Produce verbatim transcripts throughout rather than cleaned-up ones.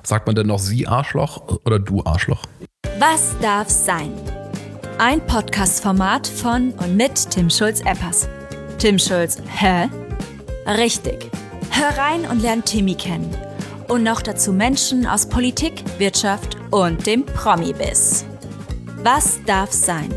Sagt man denn noch Sie Arschloch oder du Arschloch? Was darf sein? Ein Podcast-Format von und mit Tim Schulz-Eppers. Tim Schulz, hä? Richtig. Hör rein und lern Timmy kennen. Und noch dazu Menschen aus Politik, Wirtschaft und dem Promi-Biss. Was darf sein?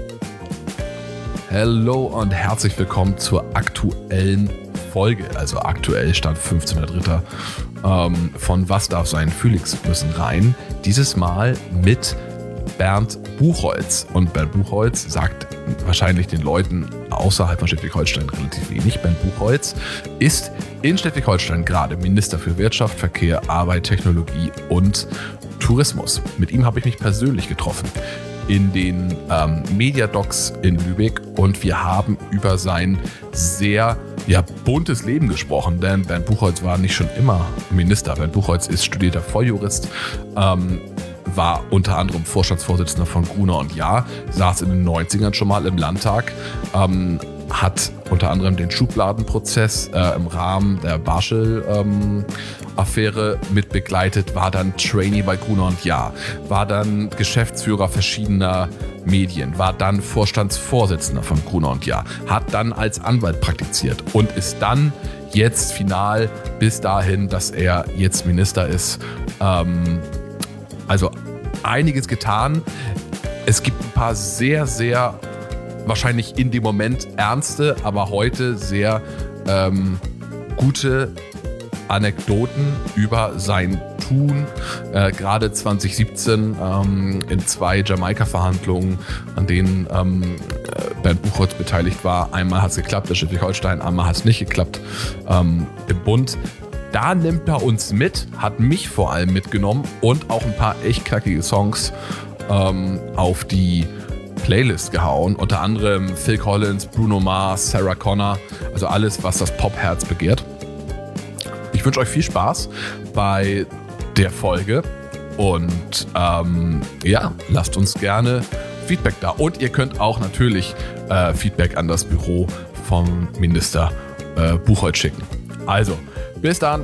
Hallo und herzlich willkommen zur aktuellen Folge, also aktuell Stand fünfzehnter dritter Ähm, von Was darf sein? Felix müssen rein. Dieses Mal mit Bernd Buchholz. Und Bernd Buchholz sagt wahrscheinlich den Leuten außerhalb von Schleswig-Holstein relativ wenig. Bernd Buchholz ist in Schleswig-Holstein gerade Minister für Wirtschaft, Verkehr, Arbeit, Technologie und Tourismus. Mit ihm habe ich mich persönlich getroffen in den ähm, Mediadocs in Lübeck und wir haben über sein sehr ja, buntes Leben gesprochen, denn Bernd Buchholz war nicht schon immer Minister. Bernd Buchholz ist studierter Volljurist, ähm, war unter anderem Vorstandsvorsitzender von Gruner und Jahr, saß in den neunzigern schon mal im Landtag, ähm, hat unter anderem den Schubladenprozess äh, im Rahmen der Barschel-Affäre ähm, mit begleitet, war dann Trainee bei Gruner und Jahr, war dann Geschäftsführer verschiedener Medien, war dann Vorstandsvorsitzender von Gruner und Jahr, hat dann als Anwalt praktiziert und ist dann jetzt final bis dahin, dass er jetzt Minister ist. Ähm, also einiges getan. Es gibt ein paar sehr, sehr wahrscheinlich in dem Moment ernste, aber heute sehr ähm, gute Anekdoten über sein Tun. Äh, gerade zwanzig siebzehn ähm, in zwei Jamaika-Verhandlungen, an denen ähm, Bernd Buchholz beteiligt war. Einmal hat es geklappt, in Schleswig-Holstein, einmal hat es nicht geklappt ähm, im Bund. Da nimmt er uns mit, hat mich vor allem mitgenommen und auch ein paar echt knackige Songs ähm, auf die Playlist gehauen. Unter anderem Phil Collins, Bruno Mars, Sarah Connor, also alles, was das Pop-Herz begehrt. Ich wünsche euch viel Spaß bei der Folge und ähm, ja, lasst uns gerne Feedback da. Und ihr könnt auch natürlich äh, Feedback an das Büro vom Minister äh, Buchholz schicken. Also, bis dann.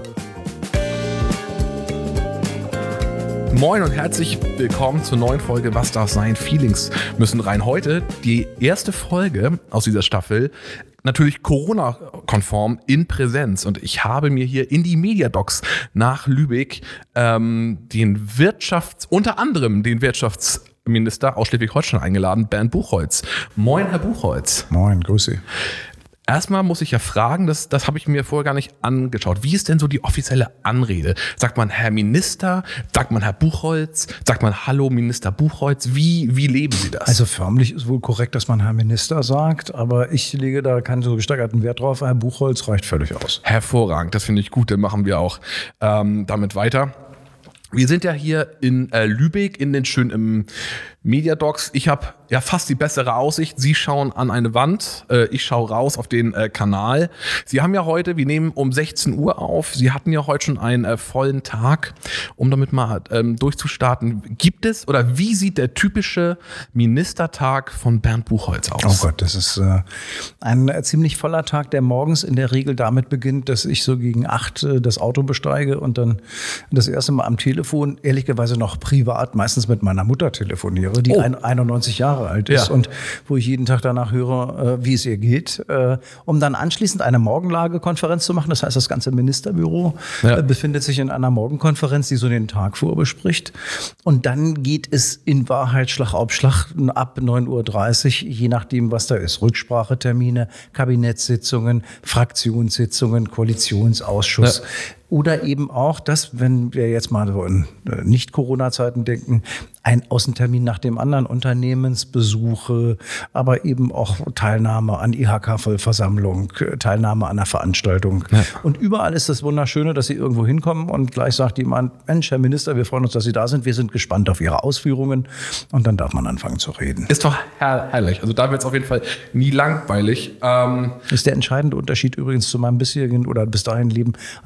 Moin und herzlich willkommen zur neuen Folge Was darf sein? Feelings müssen rein. Heute die erste Folge aus dieser Staffel, natürlich Corona-konform in Präsenz. Und ich habe mir hier in die Mediadocs nach Lübeck ähm, den Wirtschafts-, unter anderem den Wirtschaftsminister aus Schleswig-Holstein eingeladen, Bernd Buchholz. Moin, Herr Buchholz. Moin, grüß Sie. Erstmal muss ich ja fragen, das, das habe ich mir vorher gar nicht angeschaut. Wie ist denn so die offizielle Anrede? Sagt man Herr Minister? Sagt man Herr Buchholz? Sagt man Hallo Minister Buchholz? Wie, wie leben Sie das? Also förmlich ist wohl korrekt, dass man Herr Minister sagt, aber ich lege da keinen so gesteigerten Wert drauf. Herr Buchholz reicht völlig aus. Hervorragend, das finde ich gut, dann machen wir auch ähm, damit weiter. Wir sind ja hier in äh, Lübeck in den schönen Mediadocs. Ich habe ja fast die bessere Aussicht. Sie schauen an eine Wand, äh, ich schaue raus auf den äh, Kanal. Sie haben ja heute, wir nehmen um sechzehn Uhr auf, Sie hatten ja heute schon einen äh, vollen Tag, um damit mal ähm, durchzustarten. Gibt es oder wie sieht der typische Ministertag von Bernd Buchholz aus? Oh Gott, das ist äh, ein äh, ziemlich voller Tag, der morgens in der Regel damit beginnt, dass ich so gegen acht äh, das Auto besteige und dann das erste Mal am Telefon, ehrlicherweise noch privat, meistens mit meiner Mutter telefoniere, die oh. einundneunzig Jahre alt ist, ja, und wo ich jeden Tag danach höre, wie es ihr geht, um dann anschließend eine Morgenlagekonferenz zu machen. Das heißt, das ganze Ministerbüro ja. befindet sich in einer Morgenkonferenz, die so den Tag vorbespricht. Und dann geht es in Wahrheit Schlag auf Schlag ab neun Uhr dreißig, je nachdem, was da ist. Rücksprachetermine, Kabinettssitzungen, Fraktionssitzungen, Koalitionsausschuss. Ja. Oder eben auch das, wenn wir jetzt mal so in Nicht-Corona-Zeiten denken, ein Außentermin nach dem anderen, Unternehmensbesuche, aber eben auch Teilnahme an I H K-Vollversammlung, Teilnahme an einer Veranstaltung. Ja. Und überall ist das Wunderschöne, dass Sie irgendwo hinkommen und gleich sagt jemand, Mensch, Herr Minister, wir freuen uns, dass Sie da sind. Wir sind gespannt auf Ihre Ausführungen. Und dann darf man anfangen zu reden. Ist doch herrlich. Also da wird es auf jeden Fall nie langweilig. Ähm ist der entscheidende Unterschied übrigens zu meinem bisherigen oder bis dahin Leben als Vorstand.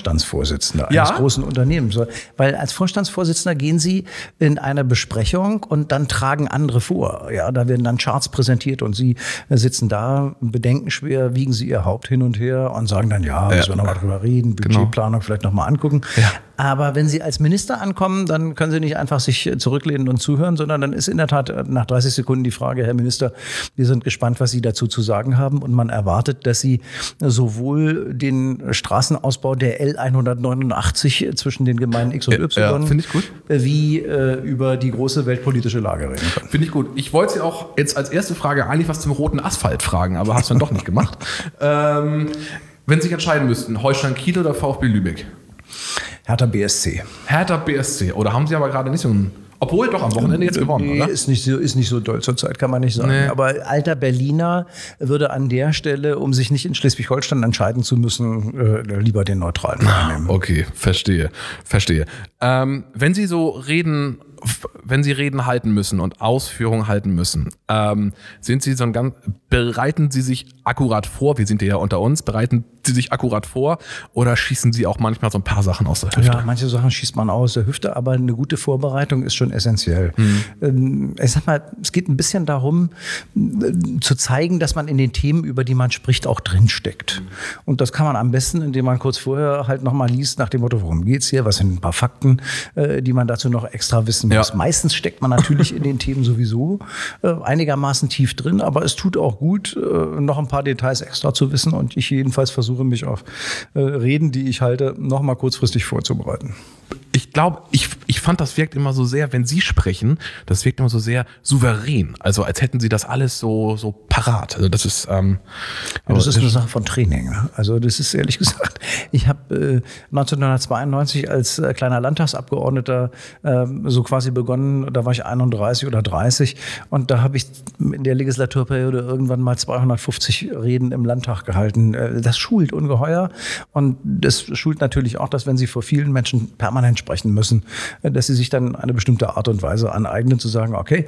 Vorstandsvorsitzender eines Ja? großen Unternehmens. Weil als Vorstandsvorsitzender gehen Sie in eine Besprechung und dann tragen andere vor. Ja, da werden dann Charts präsentiert und Sie sitzen da, bedenkenschwer, wiegen Sie Ihr Haupt hin und her und sagen dann, ja, müssen wir nochmal drüber reden, Budgetplanung vielleicht nochmal angucken. Ja. Aber wenn Sie als Minister ankommen, dann können Sie nicht einfach sich zurücklehnen und zuhören, sondern dann ist in der Tat nach dreißig Sekunden die Frage, Herr Minister, wir sind gespannt, was Sie dazu zu sagen haben. Und man erwartet, dass Sie sowohl den Straßenausbau der L hundertneunundachtzig zwischen den Gemeinden X und Y Ja, finde ich gut. wie äh, über die große weltpolitische Lage reden können. Finde ich gut. Ich wollte Sie auch jetzt als erste Frage eigentlich was zum roten Asphalt fragen, aber habe es dann doch nicht gemacht. Ähm, wenn Sie sich entscheiden müssten, Holstein Kiel oder VfB Lübeck? Hertha B S C. Hertha B S C. Oder haben Sie aber gerade nicht so ein... Obwohl, doch am Wochenende jetzt gewonnen, nee, oder? Ist nicht, so, ist nicht so doll zurzeit, kann man nicht sagen. Nee. Aber alter Berliner würde an der Stelle, um sich nicht in Schleswig-Holstein entscheiden zu müssen, äh, lieber den neutralen nehmen. Okay, verstehe, verstehe. Ähm, wenn Sie so reden, wenn Sie Reden halten müssen und Ausführungen halten müssen, ähm, sind Sie so ein ganz, bereiten Sie sich akkurat vor? Wir sind ja unter uns. Bereiten Sie sich akkurat vor oder schießen Sie auch manchmal so ein paar Sachen aus der Hüfte? Ja, manche Sachen schießt man aus der Hüfte, aber eine gute Vorbereitung ist schon essentiell. Mhm. Ich sag mal, es geht ein bisschen darum, zu zeigen, dass man in den Themen, über die man spricht, auch drinsteckt. Und das kann man am besten, indem man kurz vorher halt nochmal liest nach dem Motto, worum geht's hier, was sind ein paar Fakten, die man dazu noch extra wissen muss. Ja. Meistens steckt man natürlich in den Themen sowieso einigermaßen tief drin, aber es tut auch gut, noch ein paar Details extra zu wissen und ich jedenfalls versuche mich auf Reden, die ich halte, nochmal kurzfristig vorzubereiten. Ich glaube, ich, ich fand, das wirkt immer so sehr, wenn Sie sprechen, das wirkt immer so sehr souverän. Also als hätten Sie das alles so, so parat. Also das ist, ähm, ja, das ist eine Sache von Training. Also das ist ehrlich gesagt, ich habe äh, neunzehnhundertzweiundneunzig als äh, kleiner Landtagsabgeordneter äh, so quasi begonnen, da war ich einunddreißig oder dreißig und da habe ich in der Legislaturperiode irgendwann mal zweihundertfünfzig Reden im Landtag gehalten. Äh, das schult ungeheuer und das schult natürlich auch, dass wenn Sie vor vielen Menschen permanent sprechen müssen, dass sie sich dann eine bestimmte Art und Weise aneignen, zu sagen, okay,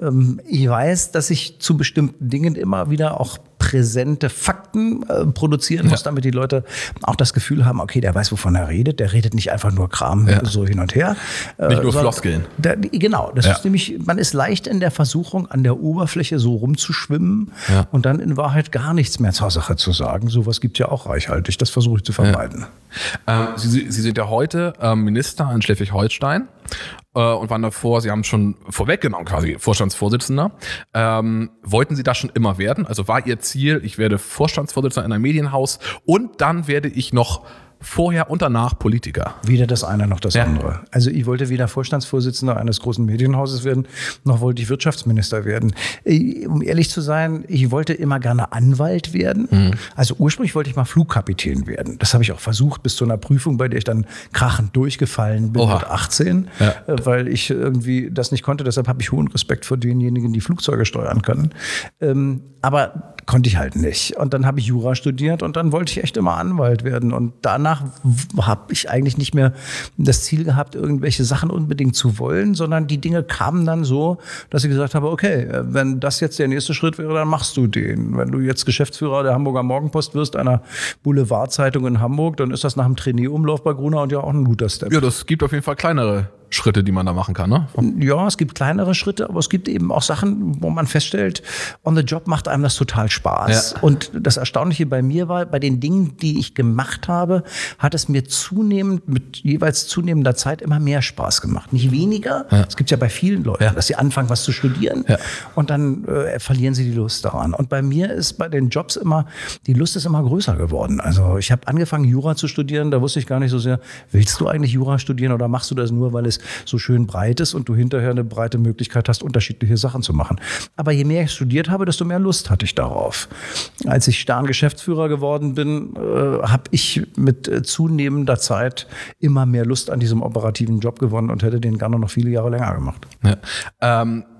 ich weiß, dass ich zu bestimmten Dingen immer wieder auch präsente Fakten äh, produzieren muss, ja. damit die Leute auch das Gefühl haben, okay, der weiß, wovon er redet, der redet nicht einfach nur Kram ja. so hin und her. Äh, nicht nur Floskeln. Der, genau, das ja. ist nämlich, man ist leicht in der Versuchung, an der Oberfläche so rumzuschwimmen ja. und dann in Wahrheit gar nichts mehr zur Sache zu sagen. Sowas gibt es ja auch reichhaltig, das versuche ich zu vermeiden. Ja. Ähm, Sie, Sie sind ja heute ähm, Minister in Schleswig-Holstein. Und waren davor, Sie haben es schon vorweggenommen, quasi Vorstandsvorsitzender. Ähm, wollten Sie das schon immer werden? Also war Ihr Ziel, ich werde Vorstandsvorsitzender in einem Medienhaus und dann werde ich noch vorher und danach Politiker? Weder das eine noch das ja. andere. Also ich wollte weder Vorstandsvorsitzender eines großen Medienhauses werden, noch wollte ich Wirtschaftsminister werden. Um ehrlich zu sein, ich wollte immer gerne Anwalt werden. Mhm. Also ursprünglich wollte ich mal Flugkapitän werden. Das habe ich auch versucht bis zu einer Prüfung, bei der ich dann krachend durchgefallen bin Oha. mit achtzehn, ja. weil ich irgendwie das nicht konnte. Deshalb habe ich hohen Respekt vor denjenigen, die Flugzeuge steuern können. Ähm, aber konnte ich halt nicht. Und dann habe ich Jura studiert und dann wollte ich echt immer Anwalt werden. Und danach habe ich eigentlich nicht mehr das Ziel gehabt, irgendwelche Sachen unbedingt zu wollen, sondern die Dinge kamen dann so, dass ich gesagt habe, okay, wenn das jetzt der nächste Schritt wäre, dann machst du den. Wenn du jetzt Geschäftsführer der Hamburger Morgenpost wirst, einer Boulevardzeitung in Hamburg, dann ist das nach dem Trainee-Umlauf bei Gruner und ja auch ein guter Step. Ja, das gibt auf jeden Fall kleinere Schritte, die man da machen kann, ne? Ja, es gibt kleinere Schritte, aber es gibt eben auch Sachen, wo man feststellt, on the job macht einem das total Spaß. Ja. Und das Erstaunliche bei mir war, bei den Dingen, die ich gemacht habe, hat es mir zunehmend, mit jeweils zunehmender Zeit immer mehr Spaß gemacht. Nicht weniger. Ja. Es gibt ja bei vielen Leuten, ja. dass sie anfangen, was zu studieren ja. und dann äh, verlieren sie die Lust daran. Und bei mir ist bei den Jobs immer, die Lust ist immer größer geworden. Also ich habe angefangen, Jura zu studieren, da wusste ich gar nicht so sehr, willst du eigentlich Jura studieren oder machst du das nur, weil es so schön breit ist und du hinterher eine breite Möglichkeit hast, unterschiedliche Sachen zu machen. Aber je mehr ich studiert habe, desto mehr Lust hatte ich darauf. Als ich Stern-Geschäftsführer geworden bin, äh, habe ich mit äh, zunehmender Zeit immer mehr Lust an diesem operativen Job gewonnen und hätte den gerne noch viele Jahre länger gemacht. Ja. Ähm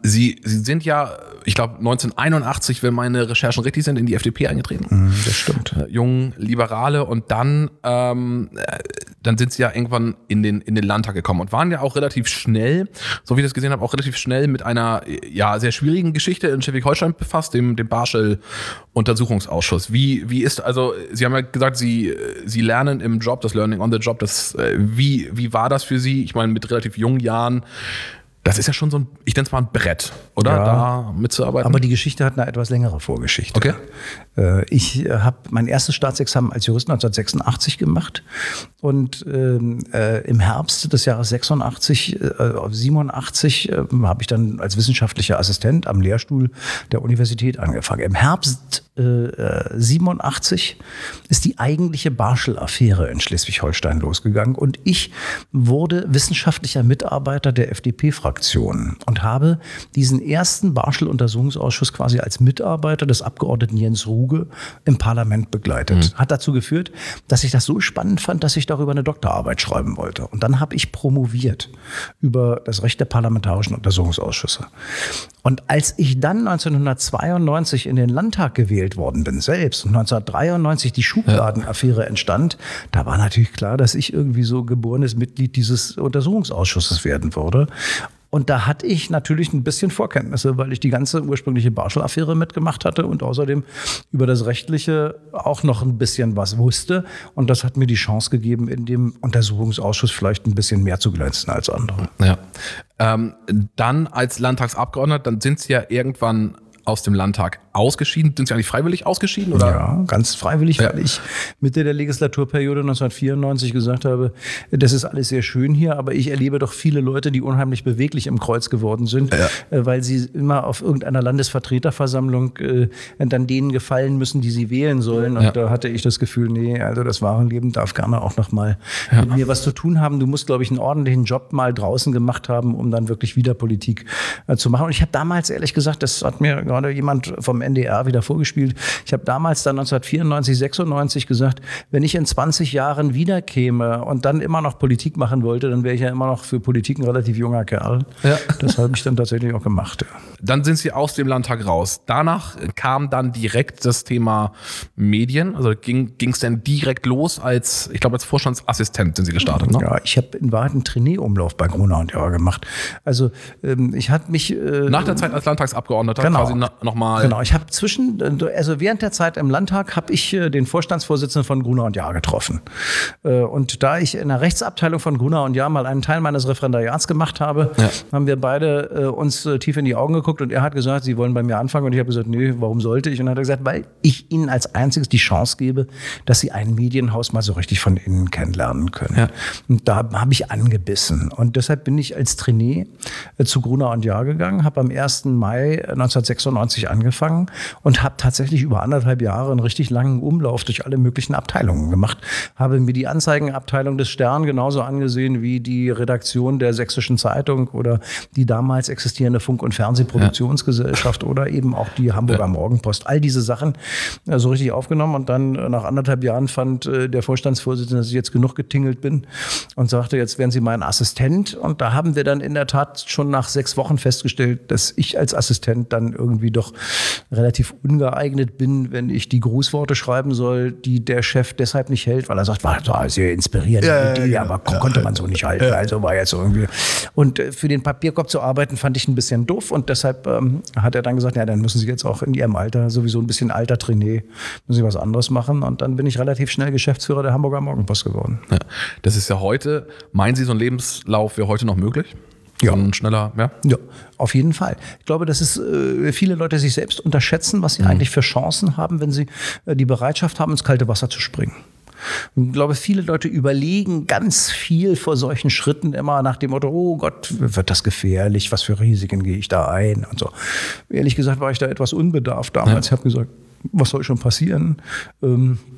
Sie, Sie sind ja, ich glaube neunzehnhunderteinundachtzig, wenn meine Recherchen richtig sind, in die F D P eingetreten. Mhm, das stimmt. Äh, jung Liberale und dann, ähm, dann sind Sie ja irgendwann in den, in den Landtag gekommen und waren ja auch relativ schnell, so wie ich das gesehen habe, auch relativ schnell mit einer ja sehr schwierigen Geschichte in Schleswig-Holstein befasst, dem, dem Barschel-Untersuchungsausschuss. Wie, wie ist, also Sie haben ja gesagt, Sie, Sie lernen im Job, das Learning on the Job, das, wie, wie war das für Sie? Ich meine, mit relativ jungen Jahren, das ist ja schon so ein, ich nenne es mal ein Brett, oder? Ja, da mitzuarbeiten. Aber die Geschichte hat eine etwas längere Vorgeschichte. Okay. Ich habe mein erstes Staatsexamen als Jurist neunzehnhundertsechsundachtzig gemacht und äh, im Herbst des Jahres sechsundachtzig, äh, siebenundachtzig äh, habe ich dann als wissenschaftlicher Assistent am Lehrstuhl der Universität angefangen. Im Herbst äh, siebenundachtzig ist die eigentliche Barschel-Affäre in Schleswig-Holstein losgegangen und ich wurde wissenschaftlicher Mitarbeiter der F D P-Fraktion und habe diesen ersten Barschel-Untersuchungsausschuss quasi als Mitarbeiter des Abgeordneten Jens Ruge im Parlament begleitet. Mhm. Hat dazu geführt, dass ich das so spannend fand, dass ich darüber eine Doktorarbeit schreiben wollte. Und dann habe ich promoviert über das Recht der parlamentarischen Untersuchungsausschüsse. Und als ich dann neunzehnhundertzweiundneunzig in den Landtag gewählt worden bin, selbst, und neunzehnhundertdreiundneunzig die Schubladenaffäre entstand, da war natürlich klar, dass ich irgendwie so geborenes Mitglied dieses Untersuchungsausschusses werden würde. Und da hatte ich natürlich ein bisschen Vorkenntnisse, weil ich die ganze ursprüngliche Barschel-Affäre mitgemacht hatte und außerdem über das Rechtliche auch noch ein bisschen was wusste. Und das hat mir die Chance gegeben, in dem Untersuchungsausschuss vielleicht ein bisschen mehr zu glänzen als andere. Ja. Ähm, dann als Landtagsabgeordneter, dann sind Sie ja irgendwann aus dem Landtag ausgeschieden. Sind Sie eigentlich freiwillig ausgeschieden? Oder? Ja, ganz freiwillig, ja. weil ich Mitte der Legislaturperiode neunzehnhundertvierundneunzig gesagt habe, das ist alles sehr schön hier, aber ich erlebe doch viele Leute, die unheimlich beweglich im Kreuz geworden sind, ja. weil sie immer auf irgendeiner Landesvertreterversammlung äh, dann denen gefallen müssen, die sie wählen sollen. Und ja. da hatte ich das Gefühl, nee, also das wahre Leben darf gerne auch noch mal ja. mit mir was zu tun haben. Du musst, glaube ich, einen ordentlichen Job mal draußen gemacht haben, um dann wirklich wieder Politik äh, zu machen. Und ich habe damals, ehrlich gesagt, das hat mir gerade jemand vom N D R wieder vorgespielt. Ich habe damals dann neunzehnhundertvierundneunzig, sechsundneunzig gesagt, wenn ich in zwanzig Jahren wiederkäme und dann immer noch Politik machen wollte, dann wäre ich ja immer noch für Politik ein relativ junger Kerl. Ja. Das habe ich dann tatsächlich auch gemacht. Ja. Dann sind Sie aus dem Landtag raus. Danach kam dann direkt das Thema Medien. Also ging es denn direkt los als, ich glaube, als Vorstandsassistent sind Sie gestartet, ne? Ja, ich habe in Wahrheit einen Trainee-Umlauf bei Gruner und Jahr gemacht. Also ähm, ich hatte mich... Äh, Nach der Zeit als Landtagsabgeordneter genau. quasi nochmal... Genau, ich habe zwischen, also während der Zeit im Landtag habe ich den Vorstandsvorsitzenden von Gruner und Jahr getroffen. Und da ich in der Rechtsabteilung von Gruner und Jahr mal einen Teil meines Referendariats gemacht habe, ja. haben wir beide uns tief in die Augen geguckt und er hat gesagt, Sie wollen bei mir anfangen und ich habe gesagt, nee, warum sollte ich? Und dann hat er gesagt, weil ich Ihnen als einziges die Chance gebe, dass Sie ein Medienhaus mal so richtig von innen kennenlernen können. Ja. Und da habe ich angebissen und deshalb bin ich als Trainee zu Gruner und Jahr gegangen, habe am ersten Mai neunzehnhundertsechsundneunzig angefangen und habe tatsächlich über anderthalb Jahre einen richtig langen Umlauf durch alle möglichen Abteilungen gemacht. Habe mir die Anzeigenabteilung des Stern genauso angesehen wie die Redaktion der Sächsischen Zeitung oder die damals existierende Funk- und Fernsehproduktionsgesellschaft ja. oder eben auch die Hamburger ja. Morgenpost. All diese Sachen so also richtig aufgenommen und dann nach anderthalb Jahren fand der Vorstandsvorsitzende, dass ich jetzt genug getingelt bin und sagte, jetzt werden Sie mein Assistent. Und da haben wir dann in der Tat schon nach sechs Wochen festgestellt, dass ich als Assistent dann irgendwie doch relativ ungeeignet bin, wenn ich die Grußworte schreiben soll, die der Chef deshalb nicht hält, weil er sagt, war eine sehr inspirierende ja, Idee, ja, aber ja, konnte man so nicht halten. Ja. Also war jetzt irgendwie. Und für den Papierkorb zu arbeiten, fand ich ein bisschen doof und deshalb ähm, hat er dann gesagt, ja, dann müssen Sie jetzt auch in Ihrem Alter, sowieso ein bisschen alter Trainee, müssen Sie was anderes machen. Und dann bin ich relativ schnell Geschäftsführer der Hamburger Morgenpost geworden. Ja, das ist ja heute, meinen Sie, so ein Lebenslauf wäre heute noch möglich? Ja. So ein schneller, ja? Ja, auf jeden Fall. Ich glaube, dass es äh, viele Leute sich selbst unterschätzen, was sie mhm. eigentlich für Chancen haben, wenn sie äh, die Bereitschaft haben, ins kalte Wasser zu springen. Ich glaube, viele Leute überlegen ganz viel vor solchen Schritten immer nach dem Motto, oh Gott, wird das gefährlich, was für Risiken gehe ich da ein und so. Ehrlich gesagt war ich da etwas unbedarft damals. Ja. Ich habe gesagt, was soll schon passieren? Ähm,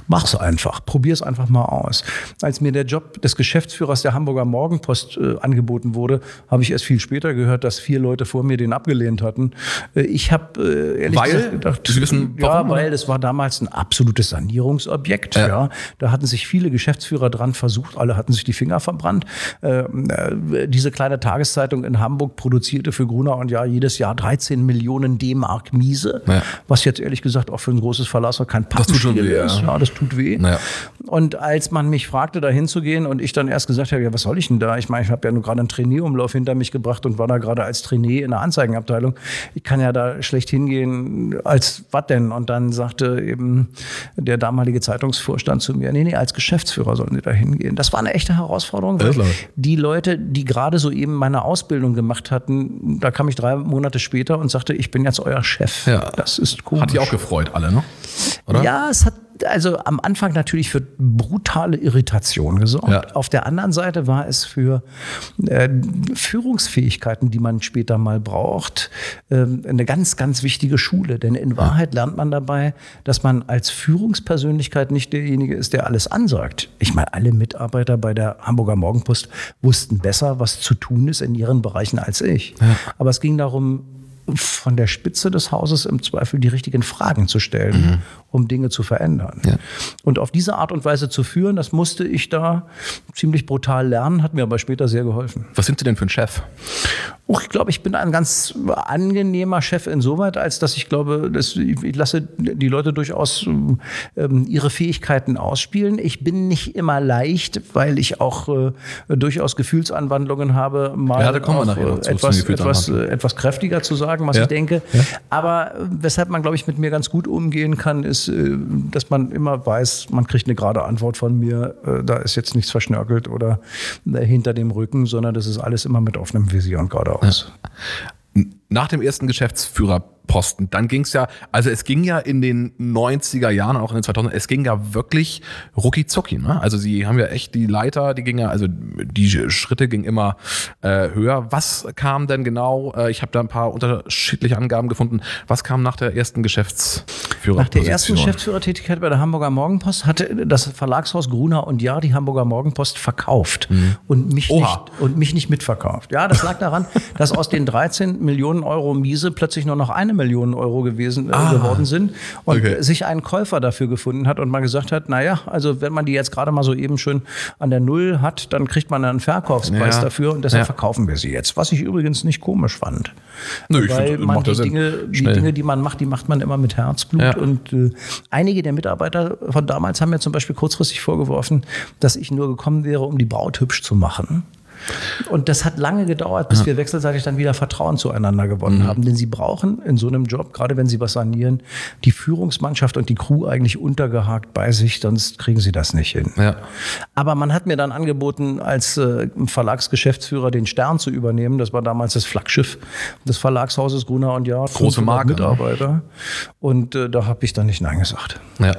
Mach's einfach, probier's einfach mal aus. Als mir der Job des Geschäftsführers der Hamburger Morgenpost äh, angeboten wurde, habe ich erst viel später gehört, dass vier Leute vor mir den abgelehnt hatten. Äh, ich habe äh, ehrlich weil? gesagt gedacht, Sie wissen, warum, ja, weil oder? das war damals ein absolutes Sanierungsobjekt. Ja. Ja. Da hatten sich viele Geschäftsführer dran versucht, alle hatten sich die Finger verbrannt. Äh, äh, diese kleine Tageszeitung in Hamburg produzierte für Gruner und Jahr jedes Jahr dreizehn Millionen D-Mark Miese, ja. was jetzt ehrlich gesagt auch für ein großes Verlass kein Pappenstiel ist. Ja. ja, das tut weh. Ja. Und als man mich fragte, da hinzugehen und ich dann erst gesagt habe, ja, was soll ich denn da? Ich meine, ich habe ja nur gerade einen Trainee-Umlauf hinter mich gebracht und war da gerade als Trainee in der Anzeigenabteilung. Ich kann ja da schlecht hingehen, als was denn? Und dann sagte eben der damalige Zeitungsvorstand zu mir, nee, nee, als Geschäftsführer sollen Sie da hingehen. Das war eine echte Herausforderung, weil ja, die Leute, die gerade so eben meine Ausbildung gemacht hatten, da kam ich drei Monate später und sagte, ich bin jetzt euer Chef. Ja. Das ist komisch. Hat die auch gefreut, alle, ne? Oder? Ja, es hat also am Anfang natürlich für brutale Irritation gesorgt. Ja. Auf der anderen Seite war es für äh, Führungsfähigkeiten, die man später mal braucht, äh, eine ganz, ganz wichtige Schule. Denn in Wahrheit lernt man dabei, dass man als Führungspersönlichkeit nicht derjenige ist, der alles ansagt. Ich meine, alle Mitarbeiter bei der Hamburger Morgenpost wussten besser, was zu tun ist in ihren Bereichen als ich. Ja. Aber es ging darum, von der Spitze des Hauses im Zweifel die richtigen Fragen zu stellen, mhm. um Dinge zu verändern. Ja. Und auf diese Art und Weise zu führen, das musste ich da ziemlich brutal lernen, hat mir aber später sehr geholfen. Was sind Sie denn für ein Chef? Oh, ich glaube, ich bin ein ganz angenehmer Chef insoweit, als dass ich glaube, dass ich lasse die Leute durchaus ähm, ihre Fähigkeiten ausspielen. Ich bin nicht immer leicht, weil ich auch äh, durchaus Gefühlsanwandlungen habe, mal ja, da kommen wir nachher noch zu, etwas, etwas, äh, etwas kräftiger zu sagen, was ja. ich denke. Ja. Aber weshalb man, glaube ich, mit mir ganz gut umgehen kann, ist, dass man immer weiß, man kriegt eine gerade Antwort von mir. Da ist jetzt nichts verschnörkelt oder hinter dem Rücken, sondern das ist alles immer mit offenem Visier und geradeaus. Ja. Nach dem ersten Geschäftsführerposten, dann ging es ja, also es ging ja in den neunziger Jahren, auch in den zweitausender, es ging ja wirklich rucki zucki, ne? Also Sie haben ja echt die Leiter, die ging ja, also die Schritte gingen immer äh, höher. Was kam denn genau, äh, ich habe da ein paar unterschiedliche Angaben gefunden, was kam nach der ersten Geschäftsführerposition? Nach der ersten Geschäftsführertätigkeit bei der Hamburger Morgenpost hatte das Verlagshaus Gruner und Jahr die Hamburger Morgenpost verkauft mhm. und, mich nicht, und mich nicht mitverkauft. Ja, das lag daran, dass aus den dreizehn Millionen Euro Miese plötzlich nur noch eine Million Euro gewesen äh, ah, geworden sind und okay. sich ein Käufer dafür gefunden hat und man gesagt hat, naja, also wenn man die jetzt gerade mal so eben schön an der Null hat, dann kriegt man einen Verkaufspreis ja. dafür und deshalb ja. verkaufen wir sie jetzt. Was ich übrigens nicht komisch fand. Nö, ich Weil find, man macht die Dinge, die Dinge, die man macht, die macht man immer mit Herzblut ja. und äh, einige der Mitarbeiter von damals haben mir zum Beispiel kurzfristig vorgeworfen, dass ich nur gekommen wäre, um die Braut hübsch zu machen. Und das hat lange gedauert, bis ja. wir wechselseitig dann wieder Vertrauen zueinander gewonnen mhm. haben. Denn sie brauchen in so einem Job, gerade wenn sie was sanieren, die Führungsmannschaft und die Crew eigentlich untergehakt bei sich, sonst kriegen sie das nicht hin. Ja. Aber man hat mir dann angeboten, als äh, Verlagsgeschäftsführer den Stern zu übernehmen. Das war damals das Flaggschiff des Verlagshauses Gruner und Jahr. Große Marke. Mitarbeiter. Ne? Und äh, da habe ich dann nicht Nein gesagt. Ja.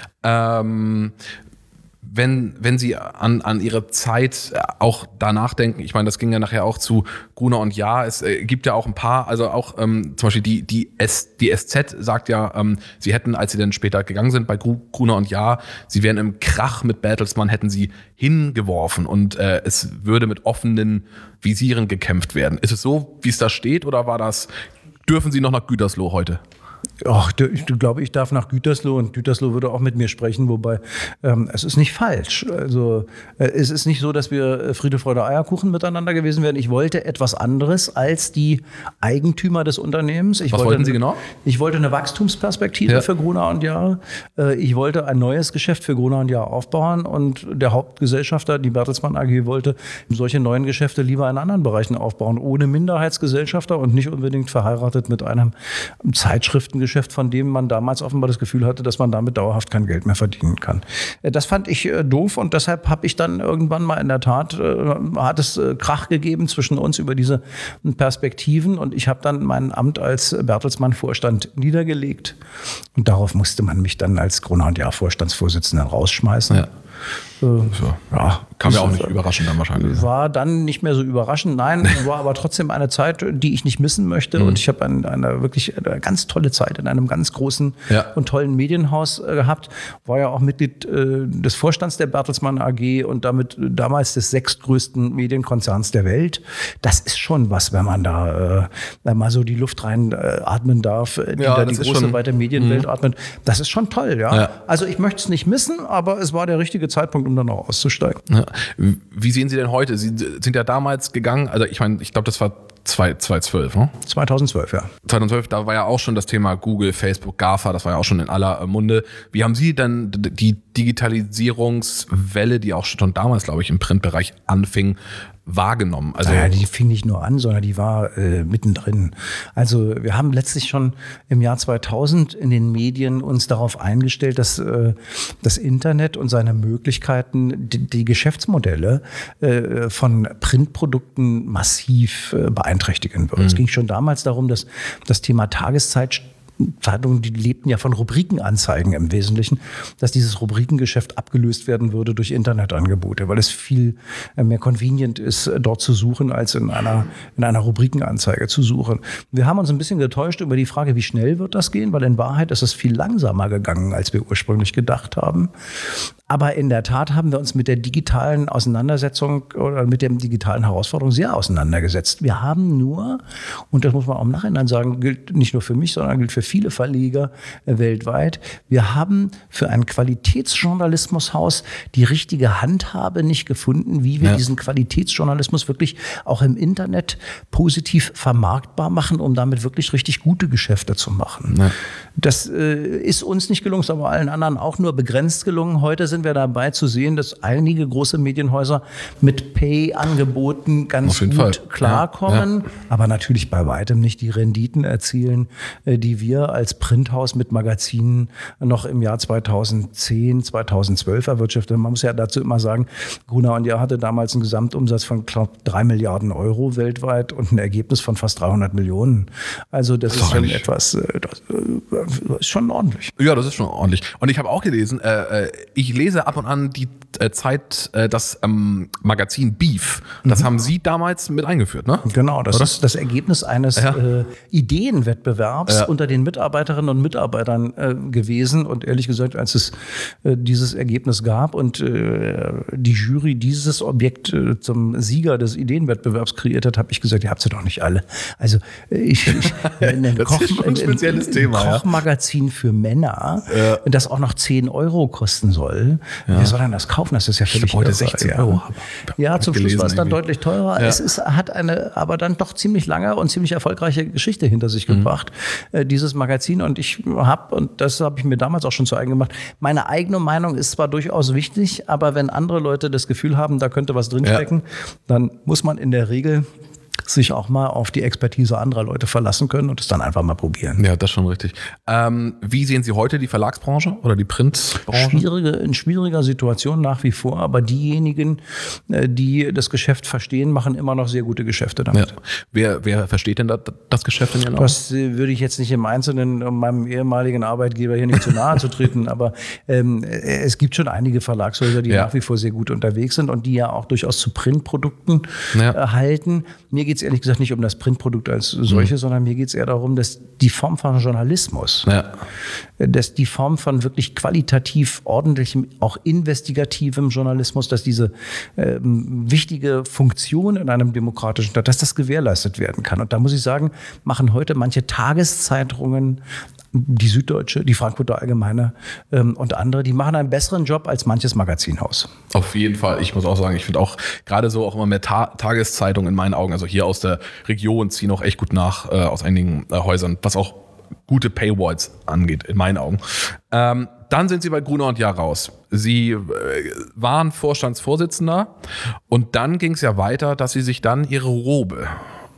Ähm Wenn, wenn Sie an, an Ihre Zeit auch danach denken, ich meine, das ging ja nachher auch zu Gruner und Jahr, es äh, gibt ja auch ein paar, also auch ähm, zum Beispiel die, die, S, die S Z sagt ja, ähm, Sie hätten, als Sie dann später gegangen sind bei Gruner und Jahr, Sie wären im Krach mit Bertelsmann, hätten Sie hingeworfen und äh, es würde mit offenen Visieren gekämpft werden. Ist es so, wie es da steht, oder war das, dürfen Sie noch nach Gütersloh heute? Ach, ich glaube, ich darf nach Gütersloh und Gütersloh würde auch mit mir sprechen, wobei ähm, es ist nicht falsch. Also äh, es ist nicht so, dass wir Friede, Freude, Eierkuchen miteinander gewesen wären. Ich wollte etwas anderes als die Eigentümer des Unternehmens. Ich Was wollte, wollten Sie genau? Ich wollte eine Wachstumsperspektive ja. für Gruner und Jahr. Äh, ich wollte ein neues Geschäft für Gruner und Jahr aufbauen und der Hauptgesellschafter, die Bertelsmann A G, wollte solche neuen Geschäfte lieber in anderen Bereichen aufbauen, ohne Minderheitsgesellschafter und nicht unbedingt verheiratet mit einem Zeitschriften Geschäft, von dem man damals offenbar das Gefühl hatte, dass man damit dauerhaft kein Geld mehr verdienen kann. Das fand ich äh, doof und deshalb habe ich dann irgendwann mal in der Tat, äh, hat es äh, Krach gegeben zwischen uns über diese Perspektiven und ich habe dann mein Amt als Bertelsmann-Vorstand niedergelegt und darauf musste man mich dann als Gruner und Jahr Vorstandsvorsitzenden rausschmeißen. Ja. Äh, ja, kam ja auch nicht überraschend dann wahrscheinlich. War dann nicht mehr so überraschend, nein, war aber trotzdem eine Zeit, die ich nicht missen möchte. Mhm. Und ich habe eine, eine wirklich eine ganz tolle Zeit in einem ganz großen ja. und tollen Medienhaus äh, gehabt. War ja auch Mitglied äh, des Vorstands der Bertelsmann A G und damit damals des sechstgrößten Medienkonzerns der Welt. Das ist schon was, wenn man da äh, mal so die Luft rein äh, atmen darf, die ja, da die große schon, weite Medienwelt mh. atmet. Das ist schon toll, ja. ja. Also ich möchte es nicht missen, aber es war der richtige Zeitpunkt, um dann auch auszusteigen. Ja. Wie sehen Sie denn heute? Sie sind ja damals gegangen, also ich meine, ich glaube, das war zweitausendzwölf, ne? zweitausendzwölf, ja. zweitausendzwölf, da war ja auch schon das Thema Google, Facebook, GAFA, das war ja auch schon in aller Munde. Wie haben Sie denn die Digitalisierungswelle, die auch schon damals, glaube ich, im Printbereich anfing, wahrgenommen? Also naja, die fing nicht nur an, sondern die war äh, mittendrin. Also wir haben letztlich schon im Jahr zweitausend in den Medien uns darauf eingestellt, dass äh, das Internet und seine Möglichkeiten die, die Geschäftsmodelle äh, von Printprodukten massiv äh, beeinträchtigen wird. Mhm. Es ging schon damals darum, dass das Thema Tageszeit Zeitungen, die lebten ja von Rubrikenanzeigen im Wesentlichen, dass dieses Rubrikengeschäft abgelöst werden würde durch Internetangebote, weil es viel mehr convenient ist, dort zu suchen, als in einer, in einer Rubrikenanzeige zu suchen. Wir haben uns ein bisschen getäuscht über die Frage, wie schnell wird das gehen, weil in Wahrheit ist es viel langsamer gegangen, als wir ursprünglich gedacht haben. Aber in der Tat haben wir uns mit der digitalen Auseinandersetzung oder mit der digitalen Herausforderung sehr auseinandergesetzt. Wir haben nur, und das muss man auch im Nachhinein sagen, gilt nicht nur für mich, sondern gilt für viele Verleger äh, weltweit, wir haben für ein Qualitätsjournalismushaus die richtige Handhabe nicht gefunden, wie wir ja. diesen Qualitätsjournalismus wirklich auch im Internet positiv vermarktbar machen, um damit wirklich richtig gute Geschäfte zu machen. Ja. Das äh, ist uns nicht gelungen, ist aber allen anderen auch nur begrenzt gelungen. Heute sind wir dabei zu sehen, dass einige große Medienhäuser mit Pay-Angeboten ganz gut Fall. klarkommen, ja, ja. aber natürlich bei weitem nicht die Renditen erzielen, die wir als Printhaus mit Magazinen noch im Jahr zweitausendzehn, zweitausendzwölf erwirtschaftet. Man muss ja dazu immer sagen, Gruner und Jahr hatte damals einen Gesamtumsatz von knapp drei Milliarden Euro weltweit und ein Ergebnis von fast dreihundert Millionen. Also das, das ist schon etwas, das ist schon ordentlich. Ja, das ist schon ordentlich. Und ich habe auch gelesen, äh, ich lese ab und an die äh, Zeit, äh, das ähm, Magazin Beef. Das mhm. haben Sie damals mit eingeführt, ne? Genau, das Oder? ist das Ergebnis eines ja. äh, Ideenwettbewerbs ja. unter den Mitarbeiterinnen und Mitarbeitern äh, gewesen. Und ehrlich gesagt, als es äh, dieses Ergebnis gab und äh, die Jury dieses Objekt äh, zum Sieger des Ideenwettbewerbs kreiert hat, habe ich gesagt, ihr habt sie doch nicht alle. Also äh, ich, ich ein das Koch, ist schon ein spezielles ein, Thema. Ein Kochmagazin für Männer, ja. das auch noch zehn Euro kosten soll. Ja. Wer soll denn das kaufen? Das ist ja völlig heute sechzehn Euro. Ja, zum Schluss war es dann deutlich teurer. Ja. Es ist, hat eine aber dann doch ziemlich lange und ziemlich erfolgreiche Geschichte hinter sich mhm. gebracht, äh, dieses Magazin. Und ich habe, und das habe ich mir damals auch schon zu eigen gemacht, meine eigene Meinung ist zwar durchaus wichtig, aber wenn andere Leute das Gefühl haben, da könnte was drinstecken, ja. dann muss man in der Regel sich auch mal auf die Expertise anderer Leute verlassen können und es dann einfach mal probieren. Ja, das ist schon richtig. Ähm, wie sehen Sie heute die Verlagsbranche oder die Printbranche? Schwierige, in schwieriger Situation nach wie vor, aber diejenigen, die das Geschäft verstehen, machen immer noch sehr gute Geschäfte damit. Ja. Wer, wer versteht denn das, das Geschäft in Ihren Augen? Das würde ich jetzt nicht im Einzelnen, um meinem ehemaligen Arbeitgeber hier nicht zu nahe zu treten, aber ähm, es gibt schon einige Verlagshäuser, die ja. nach wie vor sehr gut unterwegs sind und die ja auch durchaus zu Printprodukten ja. erhalten. Mir geht es ehrlich gesagt nicht um das Printprodukt als solches, mhm. sondern mir geht es eher darum, dass die Form von Journalismus, ja. dass die Form von wirklich qualitativ ordentlichem, auch investigativem Journalismus, dass diese ähm, wichtige Funktion in einem demokratischen Staat, dass das gewährleistet werden kann. Und da muss ich sagen, machen heute manche Tageszeitungen, die Süddeutsche, die Frankfurter Allgemeine ähm, und andere, die machen einen besseren Job als manches Magazinhaus. Auf jeden Fall. Ich muss auch sagen, ich finde auch gerade so auch immer mehr Ta- Tageszeitungen in meinen Augen, also hier aus der Region, ziehen auch echt gut nach äh, aus einigen äh, Häusern, was auch gute Paywalls angeht, in meinen Augen. Ähm, dann sind Sie bei Gruner und Jahr raus. Sie äh, waren Vorstandsvorsitzender und dann ging es ja weiter, dass Sie sich dann Ihre Robe